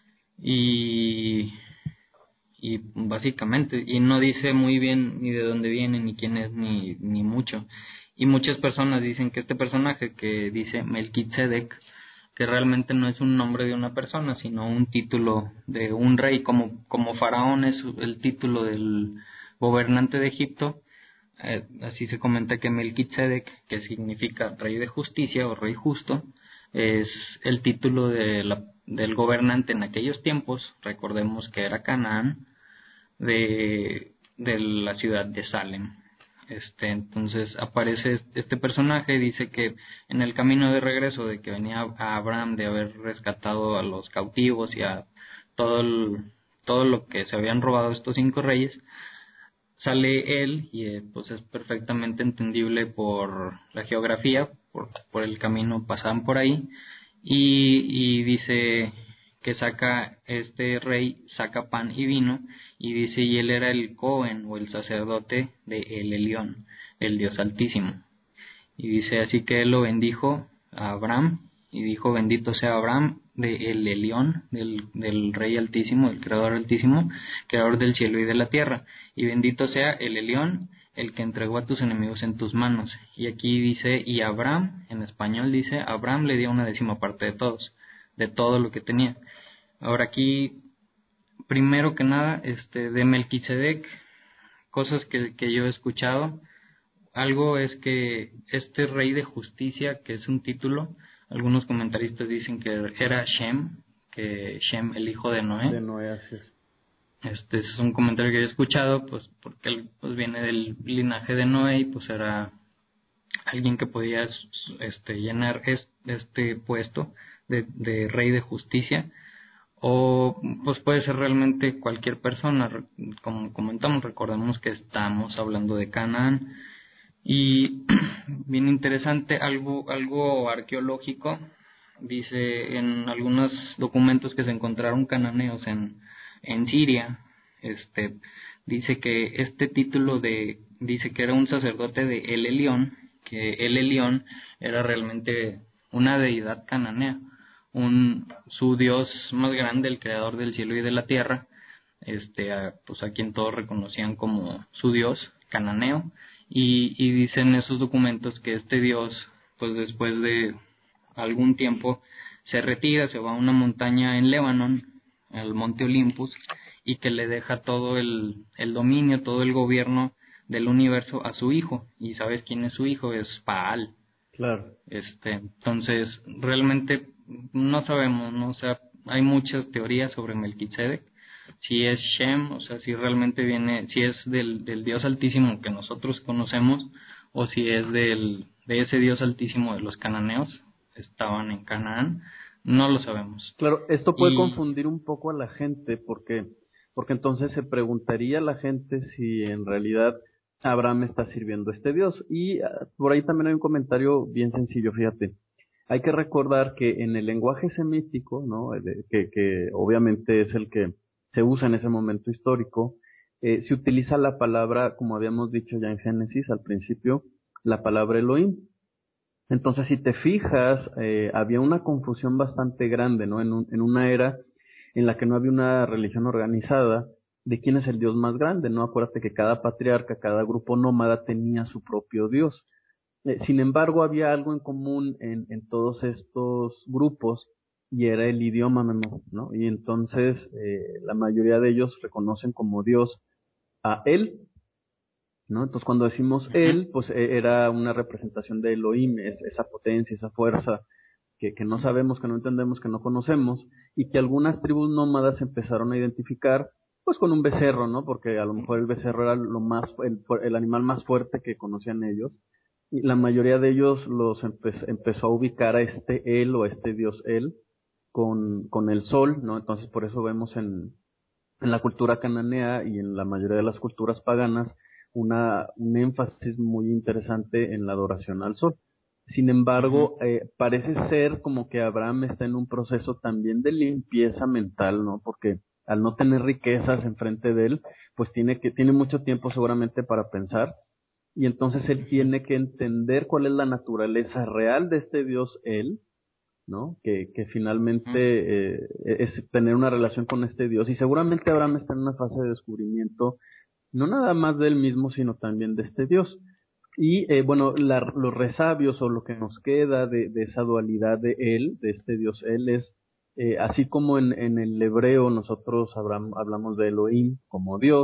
y, y básicamente, y no dice muy bien ni de dónde viene, ni quién es, ni, ni mucho. Y muchas personas dicen que este personaje que dice Melquisedec, que realmente no es un nombre de una persona, sino un título de un rey, como, como Faraón es el título del gobernante de Egipto. Eh, así se comenta que Melquisedec, que significa rey de justicia o rey justo, es el título de la, del gobernante en aquellos tiempos. Recordemos que era Canaán, de, de la ciudad de Salem. Este, entonces aparece este personaje y dice que en el camino de regreso de que venía a Abraham de haber rescatado a los cautivos y a todo el, todo lo que se habían robado estos cinco reyes, sale él y eh, pues es perfectamente entendible por la geografía, por, por el camino pasaban por ahí, y, y dice que saca, este rey saca pan y vino, y dice, y él era el Cohen o el sacerdote de El Elión, el Dios Altísimo. Y dice, así que él lo bendijo a Abraham, y dijo, bendito sea Abraham de El Elión, del, del Rey Altísimo, del Creador Altísimo, Creador del cielo y de la tierra. Y bendito sea El Elión, el que entregó a tus enemigos en tus manos. Y aquí dice, y Abraham, en español dice, Abraham le dio una décima parte de todos, de todo lo que tenía. Ahora aquí, primero que nada, este, de Melquisedec, cosas que, que yo he escuchado, algo es que este rey de justicia, que es un título, algunos comentaristas dicen que era Shem, que Shem, el hijo de Noé. De Noé, así es. Este es un comentario que yo he escuchado, pues porque él pues viene del linaje de Noé y pues era alguien que podía este llenar este puesto de, de rey de justicia, o pues puede ser realmente cualquier persona. Como comentamos, recordemos que estamos hablando de Canaán. Y bien interesante, algo algo arqueológico, dice en algunos documentos que se encontraron cananeos en en Siria, este dice que este título de dice que era un sacerdote de El Elyon, que El Elyon era realmente una deidad cananea, un su dios más grande, el creador del cielo y de la tierra, este a, pues a quien todos reconocían como su dios cananeo. Y, y dicen esos documentos que este dios, pues después de algún tiempo, se retira, se va a una montaña en Líbano, al monte Olympus, y que le deja todo el, el dominio, todo el gobierno del universo a su hijo. ¿Y sabes quién es su hijo? Es Baal. Claro. Este, entonces, realmente no sabemos, ¿no? O sea, hay muchas teorías sobre Melquisedec. Si es Shem, o sea, si realmente viene, si es del, del Dios Altísimo que nosotros conocemos, o si es del, de ese Dios Altísimo de los cananeos, estaban en Canaán, no lo sabemos. Claro, esto puede Y confundir un poco a la gente porque, porque entonces se preguntaría la gente si en realidad Abraham está sirviendo a este Dios. Y ah, por ahí también hay un comentario bien sencillo, fíjate. Hay que recordar que en el lenguaje semítico, ¿no? De- que, que obviamente es el que se usa en ese momento histórico, eh, se utiliza la palabra, como habíamos dicho ya en Génesis al principio, la palabra Elohim. Entonces, si te fijas, eh, había una confusión bastante grande, ¿no? En, un- en una era en la que no había una religión organizada de quién es el Dios más grande, ¿no? Acuérdate que cada patriarca, cada grupo nómada tenía su propio Dios. Eh, sin embargo, había algo en común en, en todos estos grupos y era el idioma, Memo, ¿no? Y entonces eh, la mayoría de ellos reconocen como Dios a él, ¿no? Entonces, cuando decimos ujú, él, pues e- era una representación de Elohim, es- esa potencia, esa fuerza que, que no sabemos, que no entendemos, que no conocemos, y que algunas tribus nómadas empezaron a identificar, pues con un becerro, ¿no? Porque a lo mejor el becerro era lo más, el, el animal más fuerte que conocían ellos, y la mayoría de ellos los empe- empezó a ubicar a este él o a este dios él con, con el sol, ¿no? Entonces, por eso vemos en, en la cultura cananea y en la mayoría de las culturas paganas una, un énfasis muy interesante en la adoración al sol. Sin ujú. embargo, eh, parece ser como que Abraham está en un proceso también de limpieza mental, ¿no? Porque al no tener riquezas enfrente de él, pues tiene que tiene mucho tiempo seguramente para pensar y entonces él tiene que entender cuál es la naturaleza real de este Dios él, ¿no? Que, que finalmente eh, es tener una relación con este Dios. Y seguramente Abraham está en una fase de descubrimiento, no nada más de él mismo, sino también de este Dios. Y eh, bueno, la, los resabios o lo que nos queda de, de esa dualidad de él, de este Dios él, es eh, así como en, en el hebreo nosotros hablamos, hablamos de Elohim como Dios,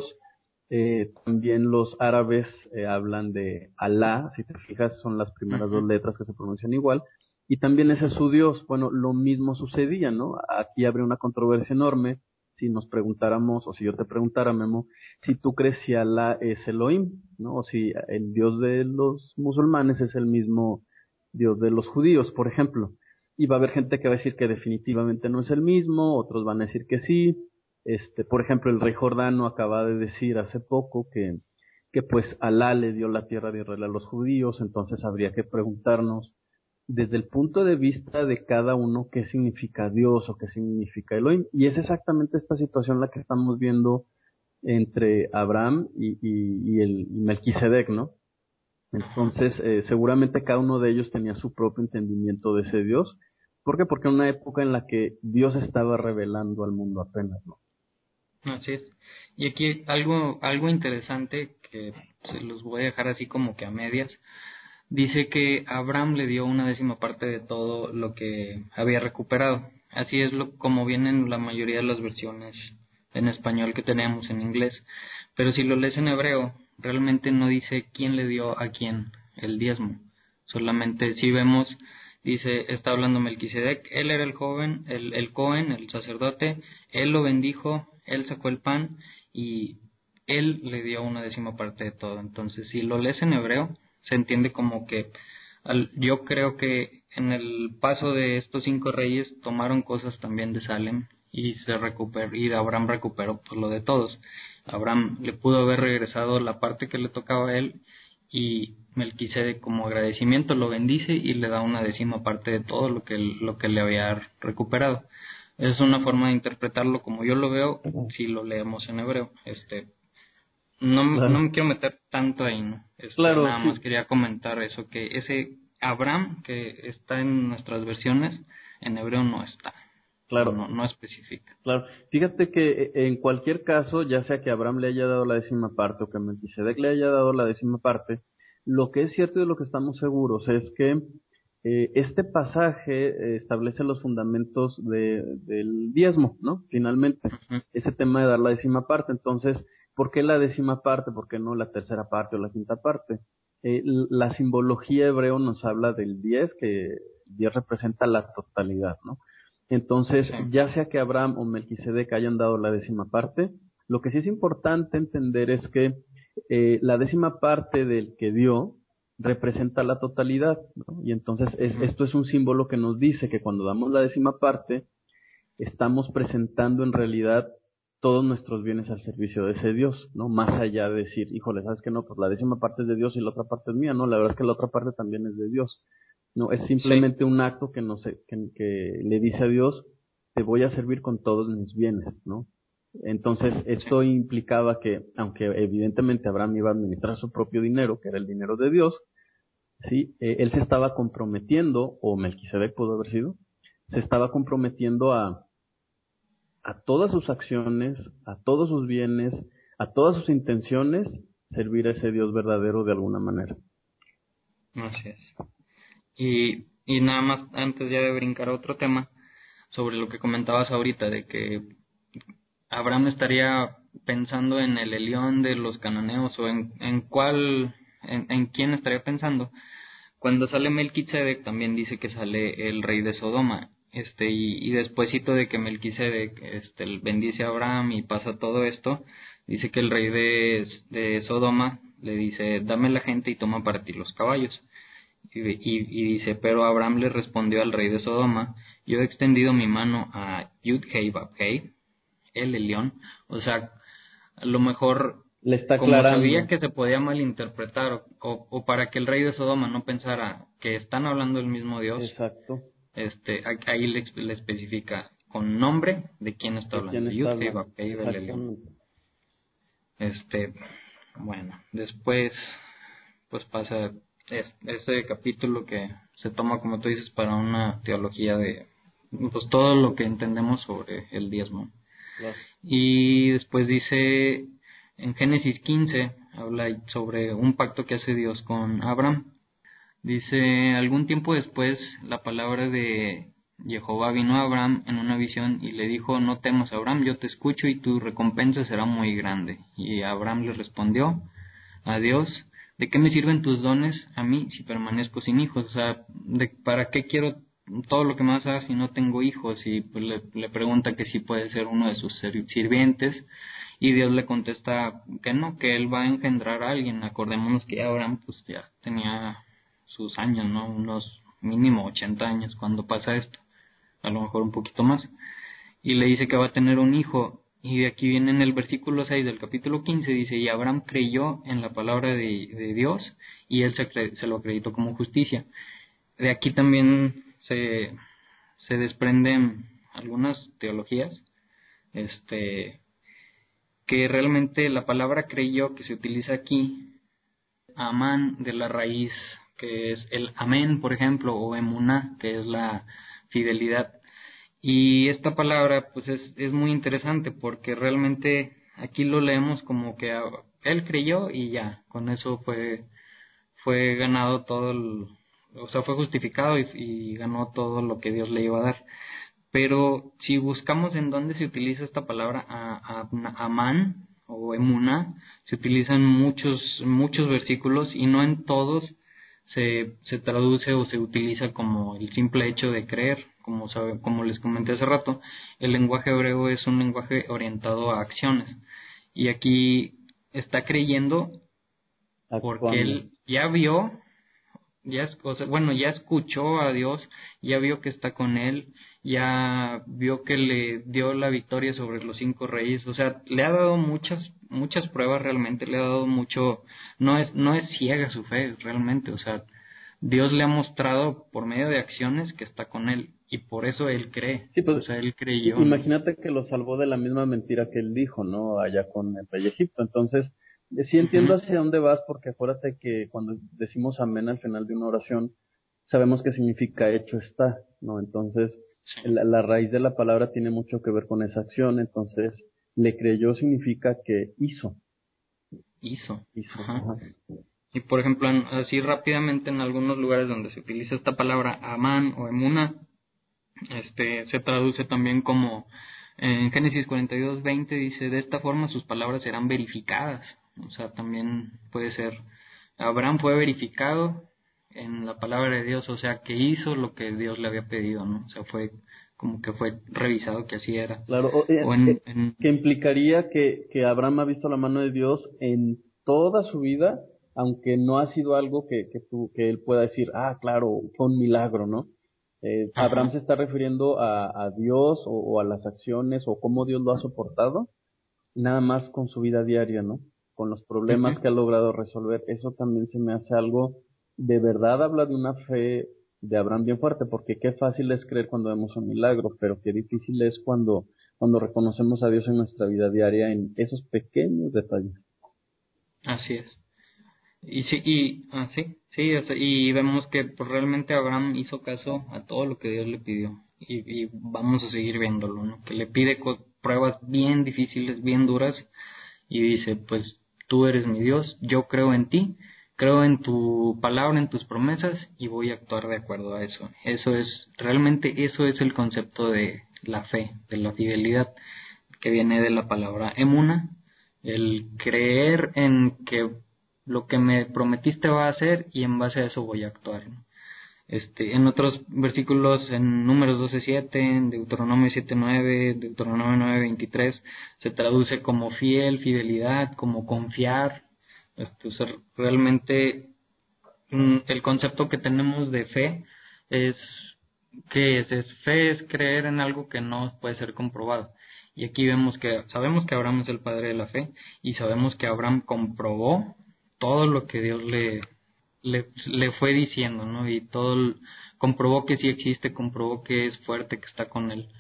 eh, también los árabes eh, hablan de Alá, si te fijas son las primeras dos Ujú. letras que se pronuncian igual, y también ese es su Dios. Bueno, lo mismo sucedía, ¿no? Aquí habría una controversia enorme si nos preguntáramos, o si yo te preguntara, Memo, si tú crees si Alá es Elohim, ¿no? O si el Dios de los musulmanes es el mismo Dios de los judíos, por ejemplo. Y va a haber gente que va a decir que definitivamente no es el mismo, otros van a decir que sí. Este, por ejemplo, el rey Jordano acaba de decir hace poco que, que pues Alá le dio la tierra de Israel a los judíos, entonces habría que preguntarnos desde el punto de vista de cada uno qué significa Dios o qué significa Elohim. Y es exactamente esta situación la que estamos viendo entre Abraham y, y, y el y Melquisedec, ¿no? Ajá. Entonces, eh, seguramente cada uno de ellos tenía su propio entendimiento de ese Dios. ¿Por qué? Porque en una época en la que Dios estaba revelando al mundo apenas, ¿no? Así es. Y aquí algo algo interesante que se los voy a dejar así como que a medias. Dice que Abraham le dio una décima parte de todo lo que había recuperado. Así es lo como vienen la mayoría de las versiones en español que tenemos en inglés. Pero si lo lees en hebreo, realmente no dice quién le dio a quién el diezmo. Solamente si vemos, dice, está hablando Melquisedec, él era el joven, el, el Cohen, el sacerdote, él lo bendijo, él sacó el pan y él le dio una décima parte de todo. Entonces, si lo lees en hebreo, se entiende como que al, yo creo que en el paso de estos cinco reyes tomaron cosas también de Salem y se recuperó, y Abraham recuperó pues lo de todos. Abraham le pudo haber regresado la parte que le tocaba a él y Melquisedec como agradecimiento lo bendice y le da una décima parte de todo lo que lo que le había recuperado. Es una forma de interpretarlo como yo lo veo si lo leemos en hebreo. Este no, Claro. no me quiero meter tanto ahí, ¿no? Este, Claro, nada sí. más quería comentar eso, que ese Abraham que está en nuestras versiones, en hebreo no está, no, Claro, no, no especifica. claro. Fíjate que eh, en cualquier caso, ya sea que Abraham le haya dado la décima parte o que Melquisedec le haya dado la décima parte, lo que es cierto y de lo que estamos seguros es que eh, este pasaje eh, establece los fundamentos de, del diezmo, ¿no? Finalmente, Ujú. ese tema de dar la décima parte. Entonces, ¿por qué la décima parte? ¿Por qué no la tercera parte o la quinta parte? Eh, la simbología hebreo nos habla del diez, que diez representa la totalidad, ¿no? Entonces, Sí, ya sea que Abraham o Melquisedec hayan dado la décima parte, lo que sí es importante entender es que eh, la décima parte del que dio representa la totalidad, ¿no? Y entonces es, ujú. esto es un símbolo que nos dice que cuando damos la décima parte, estamos presentando en realidad todos nuestros bienes al servicio de ese Dios, ¿no? Más allá de decir, híjole, ¿sabes qué? No, pues la décima parte es de Dios y la otra parte es mía, ¿no? La verdad es que la otra parte también es de Dios. No, es Sí, simplemente un acto que, no sé, que, que le dice a Dios, te voy a servir con todos mis bienes, ¿no? Entonces, sí, esto implicaba que, aunque evidentemente Abraham iba a administrar su propio dinero, que era el dinero de Dios, sí, eh, él se estaba comprometiendo, o Melquisedec pudo haber sido, se estaba comprometiendo a, a todas sus acciones, a todos sus bienes, a todas sus intenciones, servir a ese Dios verdadero de alguna manera. así es. Y, y nada más, antes ya de brincar a otro tema, sobre lo que comentabas ahorita, de que Abraham estaría pensando en el Elión de los cananeos o en, en cuál, en, en quién estaría pensando. Cuando sale Melquisedec también dice que sale el rey de Sodoma, este y, y despuesito de que Melquisedec este bendice a Abraham y pasa todo esto, dice que el rey de, de Sodoma le dice, dame la gente y toma para ti los caballos. Y, y, y dice, pero Abraham le respondió al rey de Sodoma, yo he extendido mi mano a Yud-Hei Bab-Hei, el Elión, o sea, a lo mejor Le está como sabía aclarando. que se podía malinterpretar o, o, o para que el rey de Sodoma no pensara que están hablando del mismo Dios, Exacto. este ahí le, le especifica con nombre de quién está ¿De quién hablando, está Yud Hei hablando? Bab Hei el Elión. Exactamente. Este, bueno, después pues pasa es- este capítulo que se toma, como tú dices, para una teología de pues todo lo que entendemos sobre el diezmo. Claro. Y después dice en Génesis quince, habla sobre un pacto que hace Dios con Abraham. Dice, algún tiempo después, la palabra de Jehová vino a Abraham en una visión y le dijo, no temas, Abraham, yo te escucho y tu recompensa será muy grande. Y Abraham le respondió a Dios, ¿de qué me sirven tus dones a mí si permanezco sin hijos? O sea, ¿de, ¿para qué quiero todo lo que más haga si no tengo hijos? Y pues le, le pregunta que si puede ser uno de sus sirvientes. Y Dios le contesta que no, que él va a engendrar a alguien. Acordémonos que Abraham pues ya tenía sus años, ¿no? Unos mínimo ochenta años cuando pasa esto, a lo mejor un poquito más. Y le dice que va a tener un hijo. Y de aquí viene en el versículo seis del capítulo quince, dice, y Abraham creyó en la palabra de, de Dios y él se, cre- se lo acreditó como justicia. De aquí también se, se desprenden algunas teologías, este, que realmente la palabra creyó que se utiliza aquí, amán de la raíz, que es el amén, por ejemplo, o emuná, que es la fidelidad. Y esta palabra, pues es, es muy interesante porque realmente aquí lo leemos como que él creyó y ya, con eso fue, fue ganado todo el, o sea, fue justificado y, y ganó todo lo que Dios le iba a dar. Pero si buscamos en dónde se utiliza esta palabra a, a, amán o emuna, se utilizan muchos muchos versículos y no en todos se, se traduce o se utiliza como el simple hecho de creer, como sabe, como les comenté hace rato. El lenguaje hebreo es un lenguaje orientado a acciones y aquí está creyendo porque Actuando. él ya vio, ya es- o sea, bueno, ya escuchó a Dios, ya vio que está con él, ya vio que le dio la victoria sobre los cinco reyes, o sea, le ha dado muchas muchas pruebas realmente, le ha dado mucho, no es no es ciega su fe realmente, o sea, Dios le ha mostrado por medio de acciones que está con él y por eso él cree, Sí, o pues sea, él i- creyó, ¿no? imagínate que lo salvó de la misma mentira que él dijo, ¿no? Allá con el rey de Egipto. Entonces, eh, sí entiendo Ujú. hacia dónde vas, porque acuérdate que cuando decimos amén al final de una oración, sabemos que significa hecho está, ¿no? Entonces, Sí, la, la raíz de la palabra tiene mucho que ver con esa acción. Entonces, le creyó significa que hizo, hizo, hizo. ajá. Ajá. Y por ejemplo, en- así rápidamente en algunos lugares donde se utiliza esta palabra amán o emuna, este se traduce también como en Génesis cuarenta y dos veinte dice, de esta forma sus palabras serán verificadas. O sea, también puede ser, Abraham fue verificado en la palabra de Dios, o sea, que hizo lo que Dios le había pedido, ¿no? O sea, fue como que fue revisado que así era. Claro, o- O eh, en, eh, en que implicaría que, que Abraham ha visto la mano de Dios en toda su vida, aunque no ha sido algo que, que, tú, que él pueda decir, ah, claro, fue un milagro, ¿no? Eh, Abraham ajá, se está refiriendo a, a Dios o, o a las acciones o cómo Dios lo ha soportado, nada más con su vida diaria, ¿no? Con los problemas que ha ujú. logrado resolver. Eso también se me hace algo, de verdad habla de una fe de Abraham bien fuerte, porque qué fácil es creer cuando vemos un milagro, pero qué difícil es cuando, cuando reconocemos a Dios en nuestra vida diaria en esos pequeños detalles. Así es. Y sí, y ah, sí, sí, o sea, y vemos que pues, realmente Abraham hizo caso a todo lo que Dios le pidió. Y, y vamos a seguir viéndolo, ¿no? Que le pide co- pruebas bien difíciles, bien duras, y dice, pues tú eres mi Dios, yo creo en ti, creo en tu palabra, en tus promesas, y voy a actuar de acuerdo a eso. Eso es, realmente eso es el concepto de la fe, de la fidelidad, que viene de la palabra emuna, el creer en que lo que me prometiste va a hacer y en base a eso voy a actuar, ¿no? Este, en otros versículos, en Números doce siete, en Deuteronomio siete nueve, Deuteronomio nueve veintitrés, se traduce como fiel, fidelidad, como confiar. Este, o sea, realmente mm, el concepto que tenemos de fe es que es, es fe es creer en algo que no puede ser comprobado. Y aquí vemos que sabemos que Abraham es el padre de la fe y sabemos que Abraham comprobó todo lo que Dios le le, le fue diciendo, ¿no? Y todo el- comprobó que sí existe, comprobó que es fuerte, que está con él.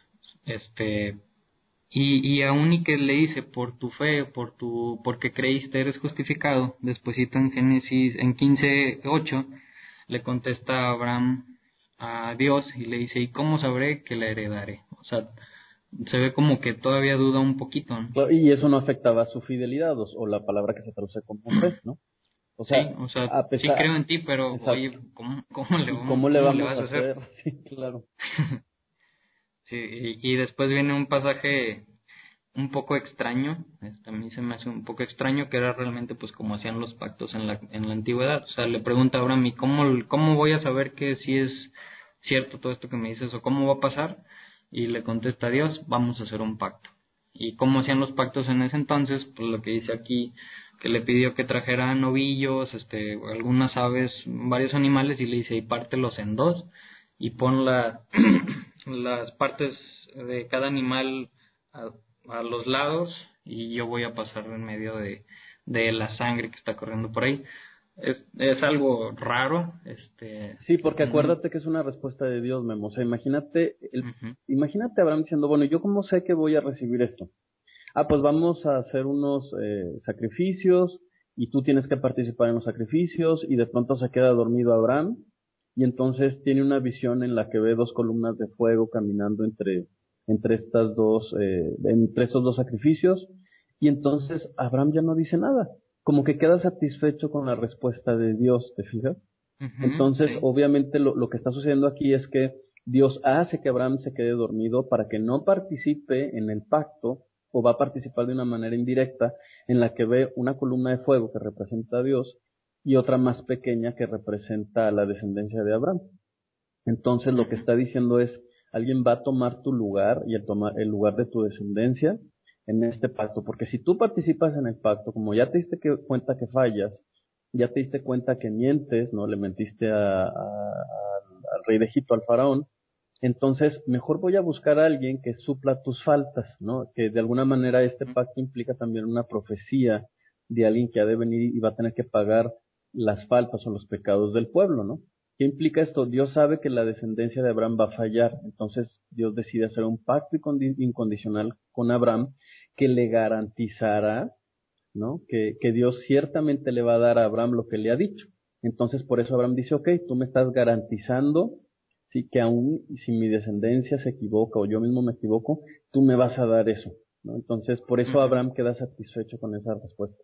Este y, y aún y que le dice, por tu fe, por tu, porque creíste, eres justificado. Despuésito en Génesis, en quince ocho, le contesta Abraham a Dios y le dice, ¿y cómo sabré que la heredaré? O sea, se ve como que todavía duda un poquito, ¿no? Claro, y eso no afectaba su fidelidad o, o la palabra que se traduce como fe, ¿no? O sea, Sí, o sea, a sí creo pesar, en ti, pero exacto. oye, ¿cómo, cómo le ¿Y vamos- cómo le cómo le vamos vas a a hacer? hacer? Sí, claro. Sí, y, y después viene un pasaje un poco extraño, este, a mí se me hace un poco extraño, que era realmente pues como hacían los pactos en la, en la antigüedad. O sea, le pregunta a Abraham, ¿y cómo, cómo voy a saber que si es cierto todo esto que me dices o cómo va a pasar? Y le contesta a Dios, vamos a hacer un pacto. ¿Y cómo hacían los pactos en ese entonces? Pues lo que dice aquí, que le pidió que trajera novillos, este, algunas aves, varios animales, y le dice, y pártelos en dos, y pon la, las partes de cada animal a, a los lados, y yo voy a pasar en medio de, de la sangre que está corriendo por ahí. Es, es algo raro, este, Sí, porque no, acuérdate que es una respuesta de Dios, Memo. O sea, imagínate, el, ujú, imagínate a Abraham diciendo, bueno, ¿yo cómo sé que voy a recibir esto? Ah, pues vamos a hacer unos eh, sacrificios y tú tienes que participar en los sacrificios y de pronto se queda dormido Abraham y entonces tiene una visión en la que ve dos columnas de fuego caminando entre, entre estas dos, eh, entre estos dos sacrificios y entonces Abraham ya no dice nada, como que queda satisfecho con la respuesta de Dios, ¿te fijas? Ujú, Entonces, sí. obviamente lo, lo que está sucediendo aquí es que Dios hace que Abraham se quede dormido para que no participe en el pacto, o va a participar de una manera indirecta, en la que ve una columna de fuego que representa a Dios y otra más pequeña que representa a la descendencia de Abraham. Entonces lo que Ujú, está diciendo es, alguien va a tomar tu lugar y el, toma- el lugar de tu descendencia en este pacto, porque si tú participas en el pacto, como ya te diste que- cuenta que fallas, ya te diste cuenta que mientes, ¿no? Le mentiste a- a- al rey de Egipto, al faraón, entonces mejor voy a buscar a alguien que supla tus faltas, ¿no? Que de alguna manera este ujú. pacto implica también una profecía de alguien que ha de venir y va a tener que pagar las faltas o los pecados del pueblo, ¿no? ¿Qué implica esto? Dios sabe que la descendencia de Abraham va a fallar, entonces Dios decide hacer un pacto incondi- incondicional con Abraham que le garantizará, ¿no? Que, que Dios ciertamente le va a dar a Abraham lo que le ha dicho. Entonces por eso Abraham dice, ok, tú me estás garantizando, sí, que aún si mi descendencia se equivoca o yo mismo me equivoco, tú me vas a dar eso, ¿no? Entonces por eso Ujú. Abraham queda satisfecho con esa respuesta.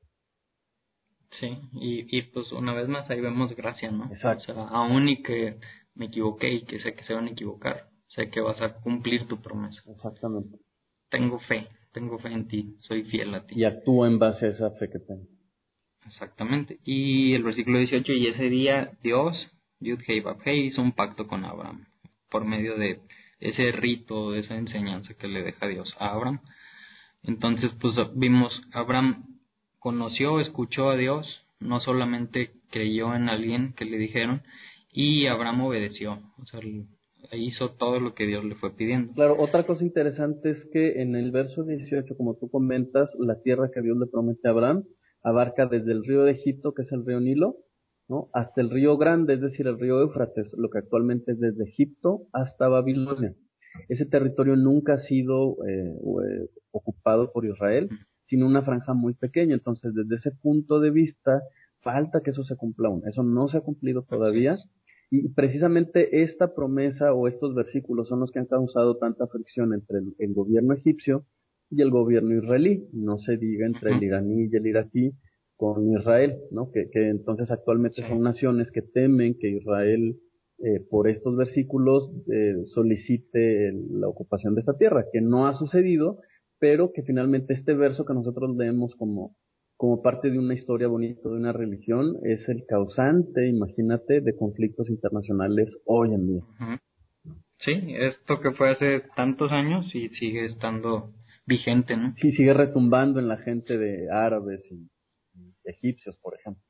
Sí, y, y pues una vez más ahí vemos gracia, ¿no? O sea, Exacto, aún y que me equivoqué y que sé que se van a equivocar, sé que vas a cumplir tu promesa. exactamente. Tengo fe, tengo fe en ti, soy fiel a ti. Y actúa en base a esa fe que tengo. Exactamente. Y el versículo dieciocho, y ese día Dios, Yud Hei Vav Hei, hizo un pacto con Abraham por medio de ese rito, de esa enseñanza que le deja Dios a Abraham. Entonces, pues vimos, Abraham conoció, escuchó a Dios, no solamente creyó en alguien que le dijeron, y Abraham obedeció, o sea, hizo todo lo que Dios le fue pidiendo. Claro, otra cosa interesante es que en el verso dieciocho, como tú comentas, la tierra que Dios le promete a Abraham abarca desde el río de Egipto, que es el río Nilo, ¿no? Hasta el río Grande, es decir, el río Éufrates, lo que actualmente es desde Egipto hasta Babilonia. Ese territorio nunca ha sido eh, eh, ocupado por Israel, sino una franja muy pequeña. Entonces, desde ese punto de vista, falta que eso se cumpla aún. Eso no se ha cumplido Así todavía. es. Y precisamente esta promesa o estos versículos son los que han causado tanta fricción entre el, el gobierno egipcio y el gobierno israelí. No se diga entre el Ujú. iraní y el iraquí con Israel, ¿no? Que, que entonces actualmente Sí. son naciones que temen que Israel, eh, por estos versículos, eh, solicite el- la ocupación de esta tierra, que no ha sucedido, pero que finalmente este verso que nosotros leemos como como parte de una historia bonita de una religión, es el causante, imagínate, de conflictos internacionales hoy en día. Ujú. Sí, esto que fue hace tantos años y sigue estando vigente, ¿no? Sí, sigue retumbando en la gente de árabes y, y egipcios, por ejemplo.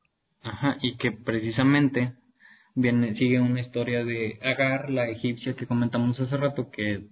Ajá, y que precisamente viene, sigue una historia de Agar, la egipcia que comentamos hace rato, que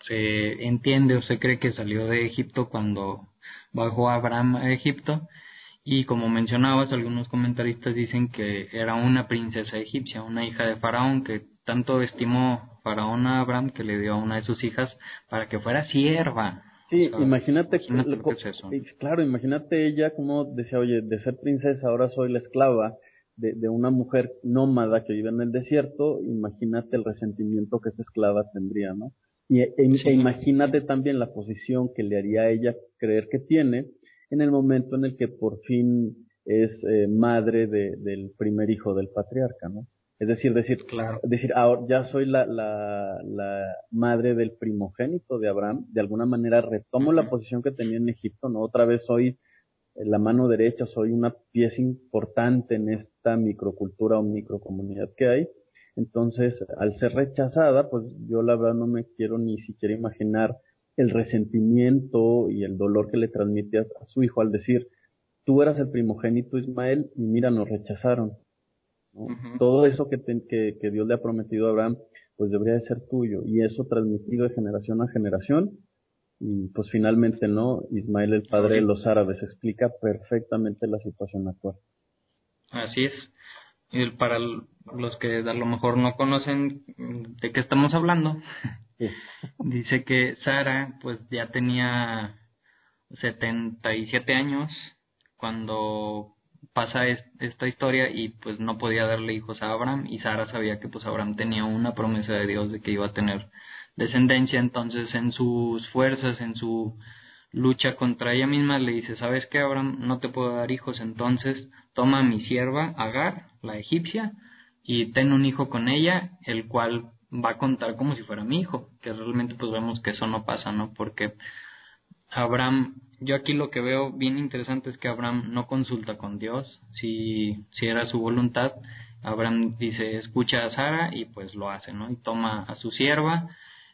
se entiende o se cree que salió de Egipto cuando bajó Abraham a Egipto, y como mencionabas, algunos comentaristas dicen que era una princesa egipcia, una hija de Faraón, que tanto estimó Faraón a Abraham que le dio a una de sus hijas para que fuera sierva. O Sí, sea, imagínate, que- imagínate lo lo que co- es eso, y ¿no? claro, imagínate ella como decía, oye, de ser princesa ahora soy la esclava de, de una mujer nómada que vive en el desierto, imagínate el resentimiento que esa esclava tendría, ¿no? Y, e, e Sí, sí. imagínate también la posición que le haría a ella creer que tiene en el momento en el que por fin es eh, madre de, del primer hijo del patriarca, ¿no? Es decir, decir, Claro. decir, ahora ya soy la, la, la madre del primogénito de Abraham, de alguna manera retomo la Ujú. posición que tenía en Egipto, ¿no? Otra vez soy la mano derecha, soy una pieza importante en esta microcultura o microcomunidad que hay. Entonces, al ser rechazada, pues yo la verdad no me quiero ni siquiera imaginar el resentimiento y el dolor que le transmite a, a su hijo al decir, tú eras el primogénito Ismael y mira, nos rechazaron, ¿no? Ujú. Todo eso que, te, que, que Dios le ha prometido a Abraham, pues debería de ser tuyo. Y eso transmitido de generación a generación. Y pues finalmente, ¿no? Ismael, el padre de Ahorita. los árabes, explica perfectamente la situación actual. Así es. Y para l- los que a lo mejor no conocen mm, de qué estamos hablando, Sí. dice que Sara pues ya tenía setenta y siete años cuando pasa es- esta historia y pues no podía darle hijos a Abraham, y Sara sabía que pues Abraham tenía una promesa de Dios de que iba a tener descendencia. Entonces en sus fuerzas, en su lucha contra ella misma, le dice, ¿sabes qué, Abraham? No te puedo dar hijos, entonces toma a mi sierva Agar, la egipcia, y ten un hijo con ella, el cual va a contar como si fuera mi hijo, que realmente pues vemos que eso no pasa, ¿no? Porque Abraham, yo aquí lo que veo bien interesante es que Abraham no consulta con Dios si, si era su voluntad. Abraham dice, escucha a Sara y pues lo hace, ¿no? Y toma a su sierva,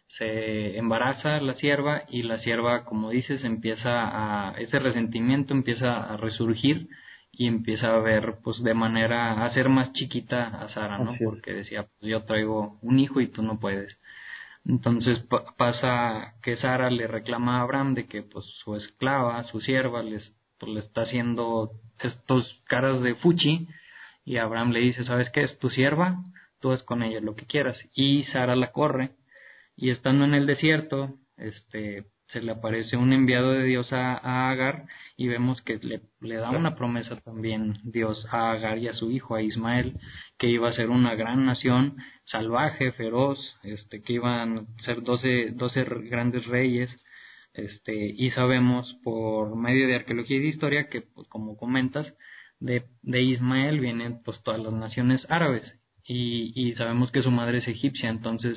se embaraza la sierva y la sierva, como dices, empieza a, ese resentimiento empieza a resurgir y empieza a ver pues de manera, a ser más chiquita a Sara, ¿no? Así es. Porque decía, pues yo traigo un hijo y tú no puedes. Entonces pa- pasa que Sara le reclama a Abraham de que pues su esclava, su sierva, les, pues, le está haciendo estos caras de fuchi, y Abraham le dice, ¿sabes qué? Es tu sierva, tú haz con ella lo que quieras. Y Sara la corre, y estando en el desierto, este, se le aparece un enviado de Dios a, a Agar, y vemos que le, le da una promesa también Dios a Agar y a su hijo, a Ismael, que iba a ser una gran nación, salvaje, feroz, este, que iban a ser doce, doce grandes reyes, este, y sabemos por medio de arqueología y de historia que, pues, como comentas, de, de Ismael vienen pues todas las naciones árabes, y, y sabemos que su madre es egipcia. Entonces,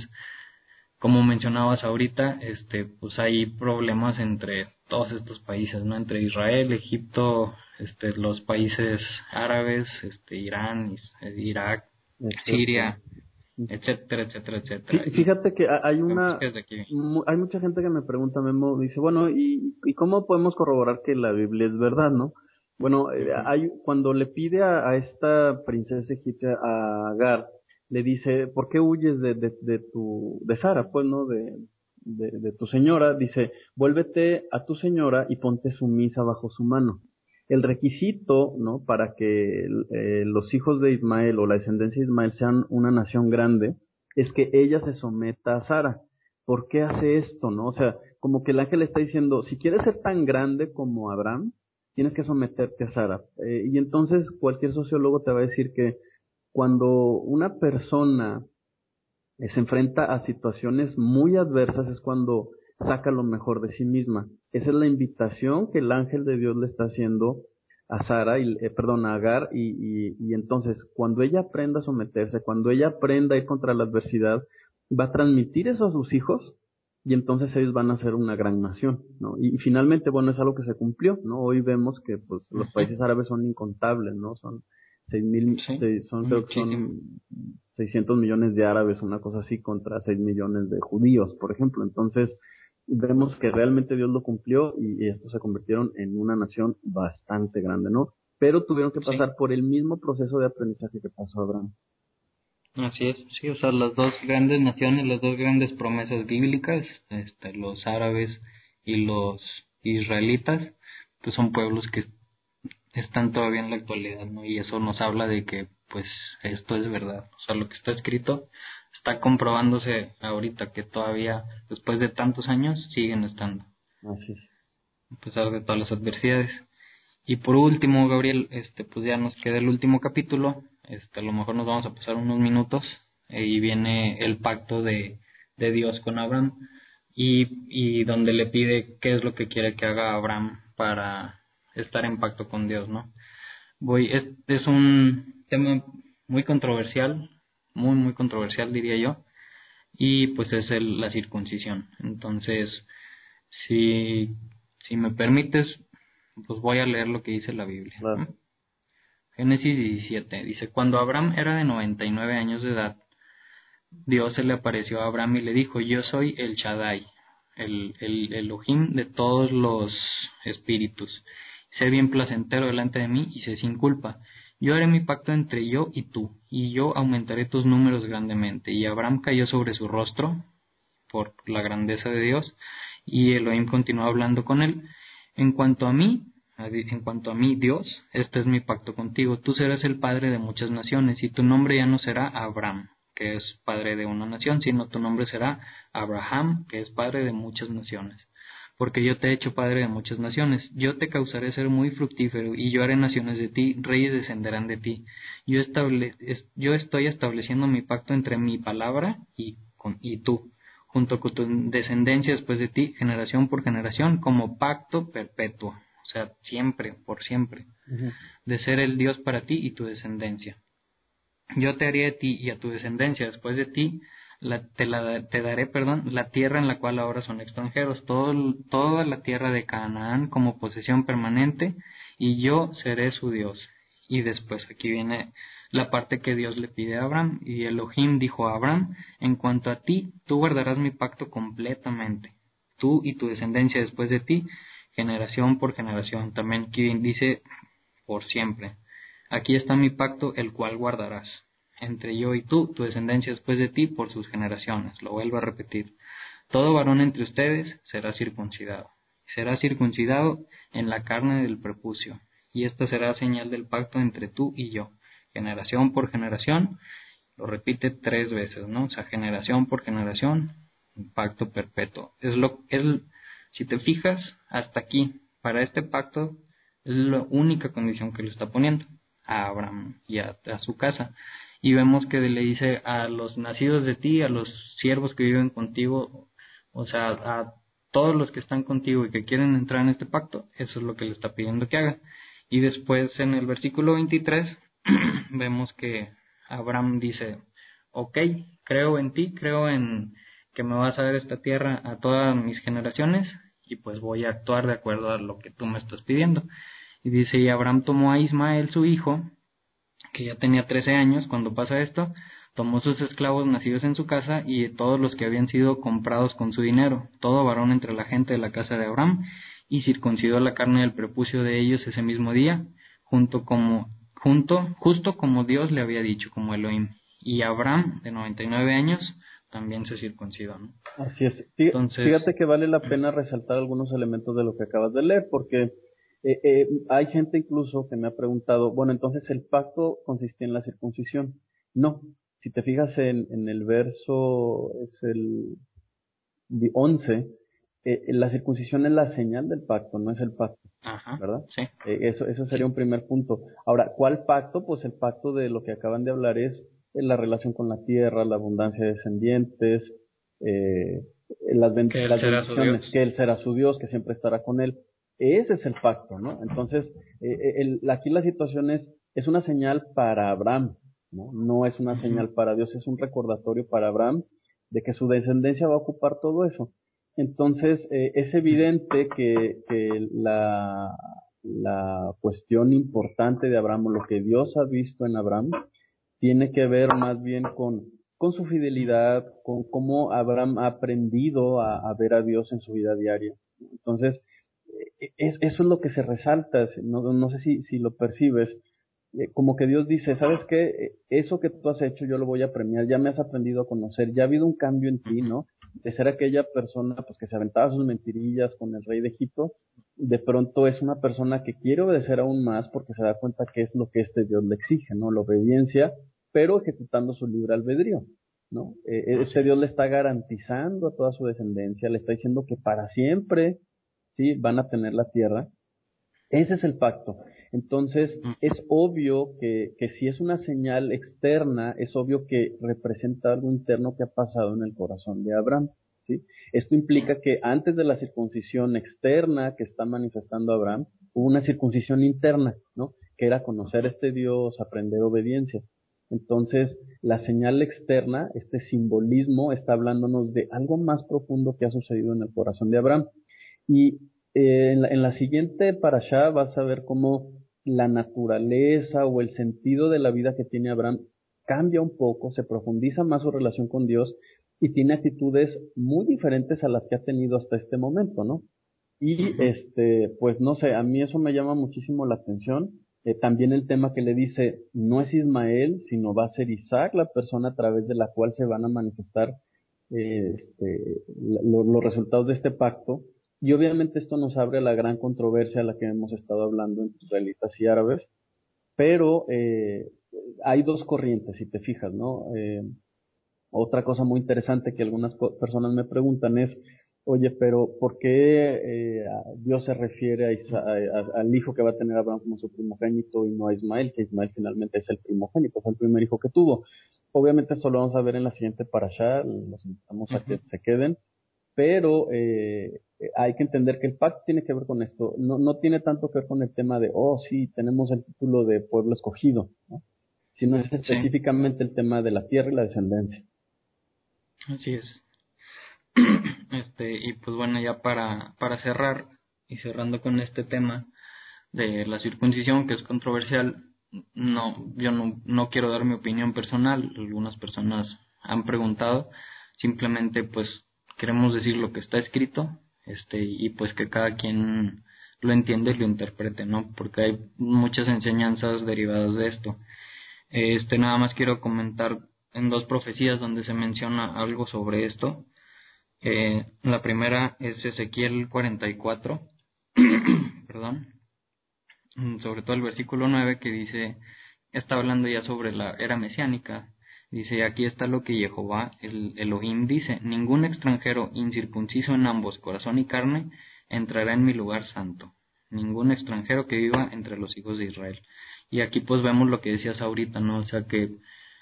como mencionabas ahorita, este, pues hay problemas entre todos estos países, ¿no? Entre Israel, Egipto, este, los países árabes, este, Irán, Is- eh, Irak, Exacto. Siria, etcétera, etcétera, etcétera. Fí- Y Fíjate que ha- hay vemos una, que desde aquí. mu- hay mucha gente que me pregunta, Memo, dice, bueno, ¿y, y cómo podemos corroborar que la Biblia es verdad, no? Bueno, eh, Ujú, hay, cuando le pide a, a esta princesa egipcia, a Agar, le dice, ¿por qué huyes de, de, de tu, de Sara, pues, no? De, de, de tu señora, dice, vuélvete a tu señora y ponte sumisa bajo su mano. El requisito, ¿no? Para que eh, los hijos de Ismael o la descendencia de Ismael sean una nación grande, es que ella se someta a Sara. ¿Por qué hace esto, no? O sea, como que el ángel está diciendo, si quieres ser tan grande como Abraham, tienes que someterte a Sara. Eh, y entonces cualquier sociólogo te va a decir que cuando una persona eh, se enfrenta a situaciones muy adversas es cuando saca lo mejor de sí misma. Esa es la invitación que el ángel de Dios le está haciendo a Sara, y, eh, perdón, a Agar, y, y, y entonces cuando ella aprenda a someterse, cuando ella aprenda a ir contra la adversidad, va a transmitir eso a sus hijos, y entonces ellos van a ser una gran nación, ¿no? Y, y finalmente, bueno, es algo que se cumplió, ¿no? Hoy vemos que pues los ujú, países árabes son incontables, ¿no? Son seis mil, sí, seis- son, creo que muchísimo. son seiscientos millones de árabes, una cosa así, contra seis millones de judíos, por ejemplo. Entonces, vemos que realmente Dios lo cumplió, y, y estos se convirtieron en una nación bastante grande, ¿no? Pero tuvieron que Sí, pasar por el mismo proceso de aprendizaje que pasó Abraham. así es. Sí, o sea, las dos grandes naciones, las dos grandes promesas bíblicas, este, los árabes y los israelitas, pues son pueblos que están todavía en la actualidad, ¿no? Y eso nos habla de que, pues, esto es verdad. O sea, lo que está escrito está comprobándose ahorita, que todavía, después de tantos años, siguen estando, Así es. a pesar de todas las adversidades. Y por último, Gabriel, este, pues ya nos queda el último capítulo. Este, a lo mejor nos vamos a pasar unos minutos, eh, y viene el pacto de, de Dios con Abraham, y, y donde le pide qué es lo que quiere que haga Abraham para estar en pacto con Dios, ¿no? Voy, es, es un tema muy controversial, muy, muy controversial, diría yo, y pues es el, la circuncisión. Entonces, si, si me permites, pues voy a leer lo que dice la Biblia, Claro. ¿no? Génesis diecisiete dice, cuando Abraham era de noventa y nueve años de edad, Dios se le apareció a Abraham y le dijo, yo soy el Shaddai, el, el Elohim de todos los espíritus. Sé bien placentero delante de mí y sé sin culpa. Yo haré mi pacto entre yo y tú, y yo aumentaré tus números grandemente. Y Abraham cayó sobre su rostro por la grandeza de Dios, y Elohim continuó hablando con él. En cuanto a mí, en cuanto a mí, Dios, este es mi pacto contigo. Tú serás el padre de muchas naciones, y tu nombre ya no será Abraham, que es padre de una nación, sino tu nombre será Abraham, que es padre de muchas naciones. Porque yo te he hecho padre de muchas naciones. Yo te causaré ser muy fructífero, y yo haré naciones de ti, reyes descenderán de ti. Yo, estable, yo estoy estableciendo mi pacto entre mi palabra y, con, y tú. junto con tu descendencia después de ti, generación por generación, como pacto perpetuo, o sea, siempre, por siempre, Ujú. de ser el Dios para ti y tu descendencia. Yo te haré a ti y a tu descendencia después de ti, la, te, la, te daré, perdón, la tierra en la cual ahora son extranjeros, todo, toda la tierra de Canaán como posesión permanente, y yo seré su Dios. Y después aquí viene la parte que Dios le pide a Abraham, y Elohim dijo a Abraham, en cuanto a ti, tú guardarás mi pacto completamente, tú y tu descendencia después de ti, generación por generación. También aquí dice por siempre. Aquí está mi pacto, el cual guardarás entre yo y tú, tu descendencia después de ti, por sus generaciones. Lo vuelvo a repetir. Todo varón entre ustedes será circuncidado. Será circuncidado en la carne del prepucio. Y esta será señal del pacto entre tú y yo. Generación por generación. Lo repite tres veces, ¿no? O sea, generación por generación, un pacto perpetuo. Es lo, es, si te fijas, hasta aquí, para este pacto, es la única condición que le está poniendo a Abraham y a, a su casa. Y vemos que le dice a los nacidos de ti, a los siervos que viven contigo, o sea, a todos los que están contigo y que quieren entrar en este pacto, eso es lo que le está pidiendo que haga. Y después en el versículo veintitrés vemos que Abraham dice, ok, creo en ti, creo en que me vas a dar esta tierra a todas mis generaciones y pues voy a actuar de acuerdo a lo que tú me estás pidiendo. Y dice, y Abraham tomó a Ismael su hijo, que ya tenía trece años cuando pasa esto, tomó sus esclavos nacidos en su casa y todos los que habían sido comprados con su dinero, todo varón entre la gente de la casa de Abraham, y circuncidó la carne del prepucio de ellos ese mismo día, junto como, junto, justo como Dios le había dicho, como Elohim. Y Abraham, de noventa y nueve años, también se circuncidó, ¿no? Así es. Fí- Entonces, Fíjate que vale la pena resaltar algunos elementos de lo que acabas de leer, porque eh, eh, hay gente incluso que me ha preguntado, bueno, entonces el pacto consistía en la circuncisión. No, si te fijas en, en el verso, es el di- once, eh, la circuncisión es la señal del pacto, no es el pacto, ajá, ¿verdad? sí, Eh, eso, eso sería un primer punto. Ahora, ¿cuál pacto? Pues el pacto de lo que acaban de hablar es eh, la relación con la tierra, la abundancia de descendientes, eh, las, ben- que él las será su bendiciones, Dios. que Él será su Dios, que siempre estará con Él. Ese es el pacto, ¿no? Entonces, eh, eh, el- aquí la situación es, es una señal para Abraham, ¿no? No es una Ujú. señal para Dios, es un recordatorio para Abraham de que su descendencia va a ocupar todo eso. Entonces, eh, es evidente que, que la, la cuestión importante de Abraham, o lo que Dios ha visto en Abraham, tiene que ver más bien con, con su fidelidad, con cómo Abraham ha aprendido a, a ver a Dios en su vida diaria. Entonces, eh, es, eso es lo que se resalta, no, no sé si, si lo percibes, eh, como que Dios dice, ¿sabes qué? Eh, Eso que tú has hecho yo lo voy a premiar, ya me has aprendido a conocer, ya ha habido un cambio en ti, ¿no? De ser aquella persona pues que se aventaba sus mentirillas con el rey de Egipto, de pronto es una persona que quiere obedecer aún más porque se da cuenta que es lo que este Dios le exige, ¿no? La obediencia, pero ejecutando su libre albedrío, ¿no? Eh, Así este es. Dios le está garantizando a toda su descendencia, le está diciendo que para siempre, sí, van a tener la tierra. Ese es el pacto. Entonces, es obvio que, que si es una señal externa, es obvio que representa algo interno que ha pasado en el corazón de Abraham, ¿sí? Esto implica que antes de la circuncisión externa que está manifestando Abraham, hubo una circuncisión interna, ¿no? Que era conocer a este Dios, aprender obediencia. Entonces, la señal externa, este simbolismo, está hablándonos de algo más profundo que ha sucedido en el corazón de Abraham. Y eh, en la, en la siguiente parashá vas a ver cómo la naturaleza o el sentido de la vida que tiene Abraham cambia un poco, se profundiza más su relación con Dios y tiene actitudes muy diferentes a las que ha tenido hasta este momento, ¿no? Y Ujú. este, pues no sé, a mí eso me llama muchísimo la atención. Eh, también el tema que le dice, no es Ismael, sino va a ser Isaac la persona a través de la cual se van a manifestar eh, este, lo- los resultados de este pacto. Y obviamente esto nos abre a la gran controversia a la que hemos estado hablando entre israelitas y árabes, pero eh, hay dos corrientes, si te fijas, ¿no? Eh, otra cosa muy interesante que algunas co- personas me preguntan es, Oye, pero ¿por qué eh, a- Dios se refiere a Isa- a- a- al hijo que va a tener Abraham como su primogénito y no a Ismael, que Ismael finalmente es el primogénito, fue el primer hijo que tuvo? Obviamente esto lo vamos a ver en la siguiente parashá, los invitamos a que Ujú. se queden, pero eh, eh, hay que entender que el pacto tiene que ver con esto, no, no tiene tanto que ver con el tema de, oh, sí, tenemos el título de pueblo escogido, ¿no? Sino es Sí, específicamente el tema de la tierra y la descendencia. así es. Este, y pues bueno, ya para, para cerrar, y cerrando con este tema de la circuncisión, que es controversial, no, yo no, no quiero dar mi opinión personal, algunas personas han preguntado, simplemente pues queremos decir lo que está escrito, este, y pues que cada quien lo entiende y lo interprete, ¿no? Porque hay muchas enseñanzas derivadas de esto. Este, nada más quiero comentar en dos profecías donde se menciona algo sobre esto. Eh, la primera es Ezequiel cuarenta y cuatro, perdón, mm, sobre todo el versículo nueve que dice, está hablando ya sobre la era mesiánica. Dice, aquí está lo que Jehová, el Elohim, dice, ningún extranjero incircunciso en ambos, corazón y carne, entrará en mi lugar santo. Ningún extranjero que viva entre los hijos de Israel. Y aquí pues vemos lo que decías ahorita, ¿no? O sea que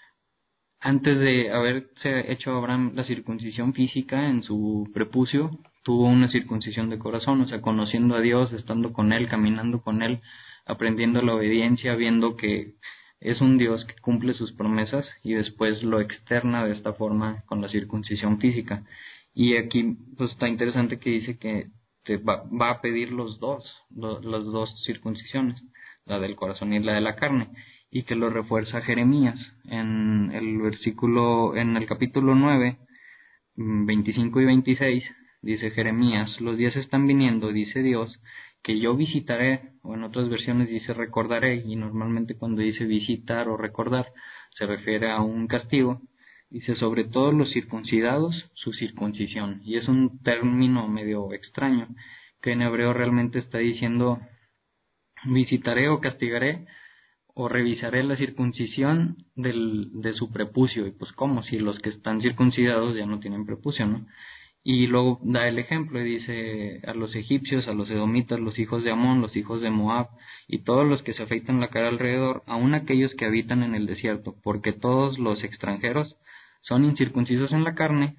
antes de haberse hecho Abraham la circuncisión física en su prepucio, tuvo una circuncisión de corazón, o sea, conociendo a Dios, estando con Él, caminando con Él, aprendiendo la obediencia, viendo que es un Dios que cumple sus promesas y después lo externa de esta forma con la circuncisión física. Y aquí pues está interesante que dice que te va, va a pedir los dos, lo- las dos circuncisiones, la del corazón y la de la carne, y que lo refuerza Jeremías en el versículo, en el capítulo nueve, mm, veinticinco y veintiséis, dice Jeremías, los días están viniendo, dice Dios, que yo visitaré, o en otras versiones dice recordaré, y normalmente cuando dice visitar o recordar se refiere a un castigo, dice sobre todos los circuncidados su circuncisión, y es un término medio extraño, que en hebreo realmente está diciendo visitaré o castigaré o revisaré la circuncisión del, de su prepucio, y pues cómo, si los que están circuncidados ya no tienen prepucio, ¿no? Y luego da el ejemplo y dice a los egipcios, a los edomitas, los hijos de Amón, los hijos de Moab, y todos los que se afeitan la cara alrededor, aun aquellos que habitan en el desierto, porque todos los extranjeros son incircuncisos en la carne,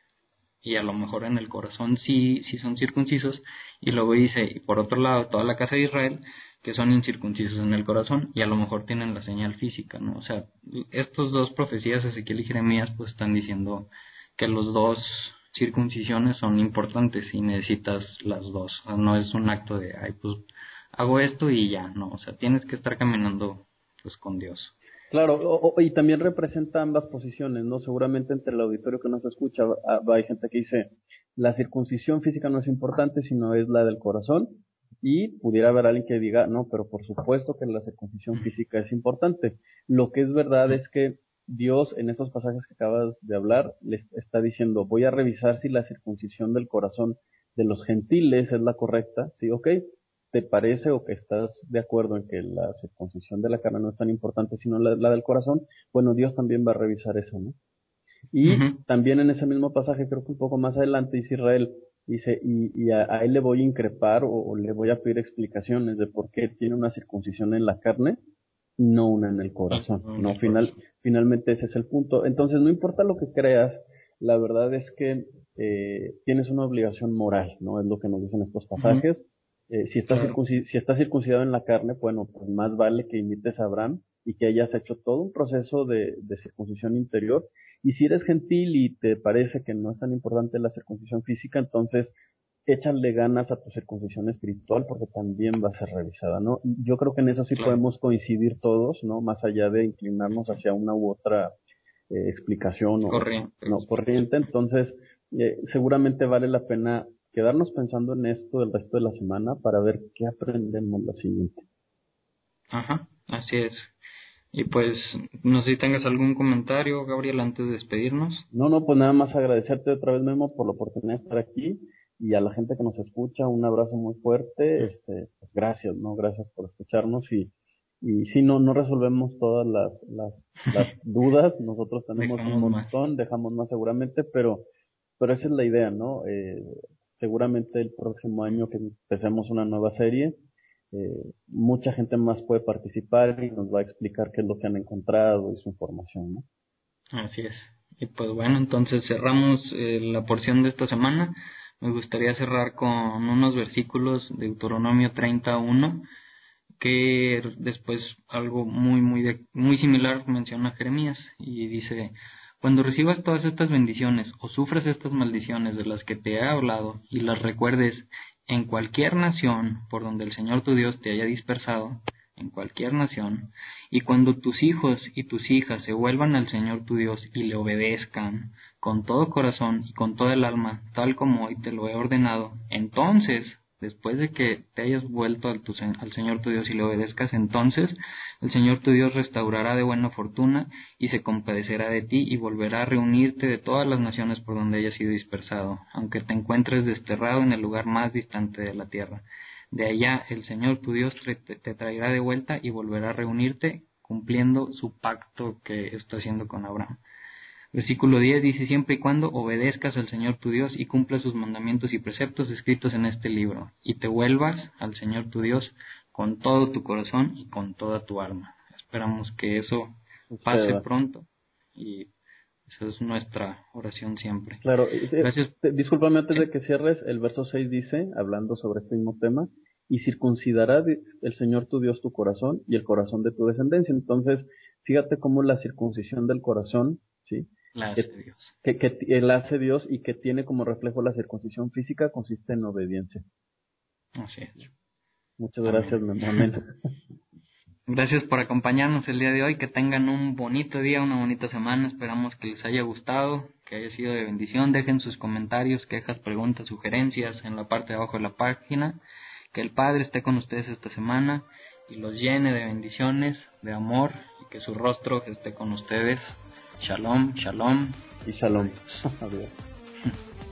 y a lo mejor en el corazón sí, sí son circuncisos, y luego dice, y por otro lado, toda la casa de Israel, que son incircuncisos en el corazón, y a lo mejor tienen la señal física, ¿no? O sea, estos dos profecías, Ezequiel y Jeremías, pues están diciendo que los dos circuncisiones son importantes y necesitas las dos. O sea, no es un acto de, ay, pues hago esto y ya, no. O sea, tienes que estar caminando, pues, con Dios. Claro, o- o- y también representa ambas posiciones, ¿no? Seguramente entre el auditorio que nos escucha va- va- hay gente que dice, la circuncisión física no es importante, sino es la del corazón, y pudiera haber alguien que diga, no, pero por supuesto que la circuncisión física es importante. Lo que es verdad es que Dios, en esos pasajes que acabas de hablar, les está diciendo, voy a revisar si la circuncisión del corazón de los gentiles es la correcta, sí, ok, te parece o que estás de acuerdo en que la circuncisión de la carne no es tan importante sino la, la del corazón, bueno, Dios también va a revisar eso, ¿no? Y Ujú. también en ese mismo pasaje, creo que un poco más adelante, dice Israel, dice, y, y a, a él le voy a increpar o, o le voy a pedir explicaciones de por qué tiene una circuncisión en la carne y no una en el Y corazón, en ¿no? el Final, corazón. finalmente ese es el punto. Entonces, no importa lo que creas, la verdad es que eh, tienes una obligación moral, ¿no? Es lo que nos dicen estos Ujú. pasajes. Eh, si, estás Claro. circunci- si estás circuncidado en la carne, bueno, pues más vale que imites a Abraham y que hayas hecho todo un proceso de, de circuncisión interior. Y si eres gentil y te parece que no es tan importante la circuncisión física, entonces échale ganas a tu circuncisión espiritual porque también va a ser revisada, ¿no? Yo creo que en eso sí Claro. podemos coincidir todos, ¿no? Más allá de inclinarnos hacia una u otra eh, explicación o Corriente. no corriente, entonces eh, seguramente vale la pena quedarnos pensando en esto el resto de la semana para ver qué aprendemos la siguiente. Ajá, así es. Y pues, no sé si tengas algún comentario, Gabriel, antes de despedirnos. No, no, pues nada más agradecerte otra vez, Memo, por la oportunidad de estar aquí y a la gente que nos escucha, un abrazo muy fuerte, este, pues gracias, ¿no? Gracias por escucharnos y, y si no, no resolvemos todas las, las, las dudas, nosotros tenemos un Dejamos más. montón, dejamos más seguramente, pero pero esa es la idea, ¿no? Eh, seguramente el próximo año que empecemos una nueva serie, eh, mucha gente más puede participar y nos va a explicar qué es lo que han encontrado y su información, ¿no? Así es. Y pues bueno, entonces cerramos eh, la porción de esta semana. Me gustaría cerrar con unos versículos de Deuteronomio treinta y uno, que después algo muy muy de- muy similar menciona Jeremías, y dice: cuando recibas todas estas bendiciones o sufras estas maldiciones de las que te he hablado y las recuerdes en cualquier nación por donde el Señor tu Dios te haya dispersado, en cualquier nación, y cuando tus hijos y tus hijas se vuelvan al Señor tu Dios y le obedezcan con todo corazón y con toda el alma, tal como hoy te lo he ordenado, entonces, después de que te hayas vuelto al, tu, al Señor tu Dios y le obedezcas, entonces el Señor tu Dios restaurará de buena fortuna y se compadecerá de ti y volverá a reunirte de todas las naciones por donde hayas sido dispersado, aunque te encuentres desterrado en el lugar más distante de la tierra. De allá el Señor tu Dios te, te traerá de vuelta y volverá a reunirte, cumpliendo su pacto que está haciendo con Abraham. Versículo diez dice: siempre y cuando obedezcas al Señor tu Dios y cumplas sus mandamientos y preceptos escritos en este libro, y te vuelvas al Señor tu Dios con todo tu corazón y con toda tu alma. Esperamos que eso pase Suceda. pronto, y esa es nuestra oración siempre. Claro, y te- Gracias. te- discúlpame antes ¿Sí? de que cierres, el verso seis dice, hablando sobre este mismo tema, y circuncidará di- el Señor tu Dios tu corazón y el corazón de tu descendencia. Entonces, fíjate cómo la circuncisión del corazón, ¿sí? La Que, hace Dios. que, que él hace Dios y que tiene como reflejo la circuncisión física consiste en obediencia. Así es. Muchas Amén. gracias, amén. Gracias por acompañarnos el día de hoy. Que tengan un bonito día, una bonita semana. Esperamos que les haya gustado, que haya sido de bendición. Dejen sus comentarios, quejas, preguntas, sugerencias en la parte de abajo de la página. Que el Padre esté con ustedes esta semana y los llene de bendiciones, de amor, y que su rostro esté con ustedes. Shalom, shalom. Y shalom. Adiós. Adiós.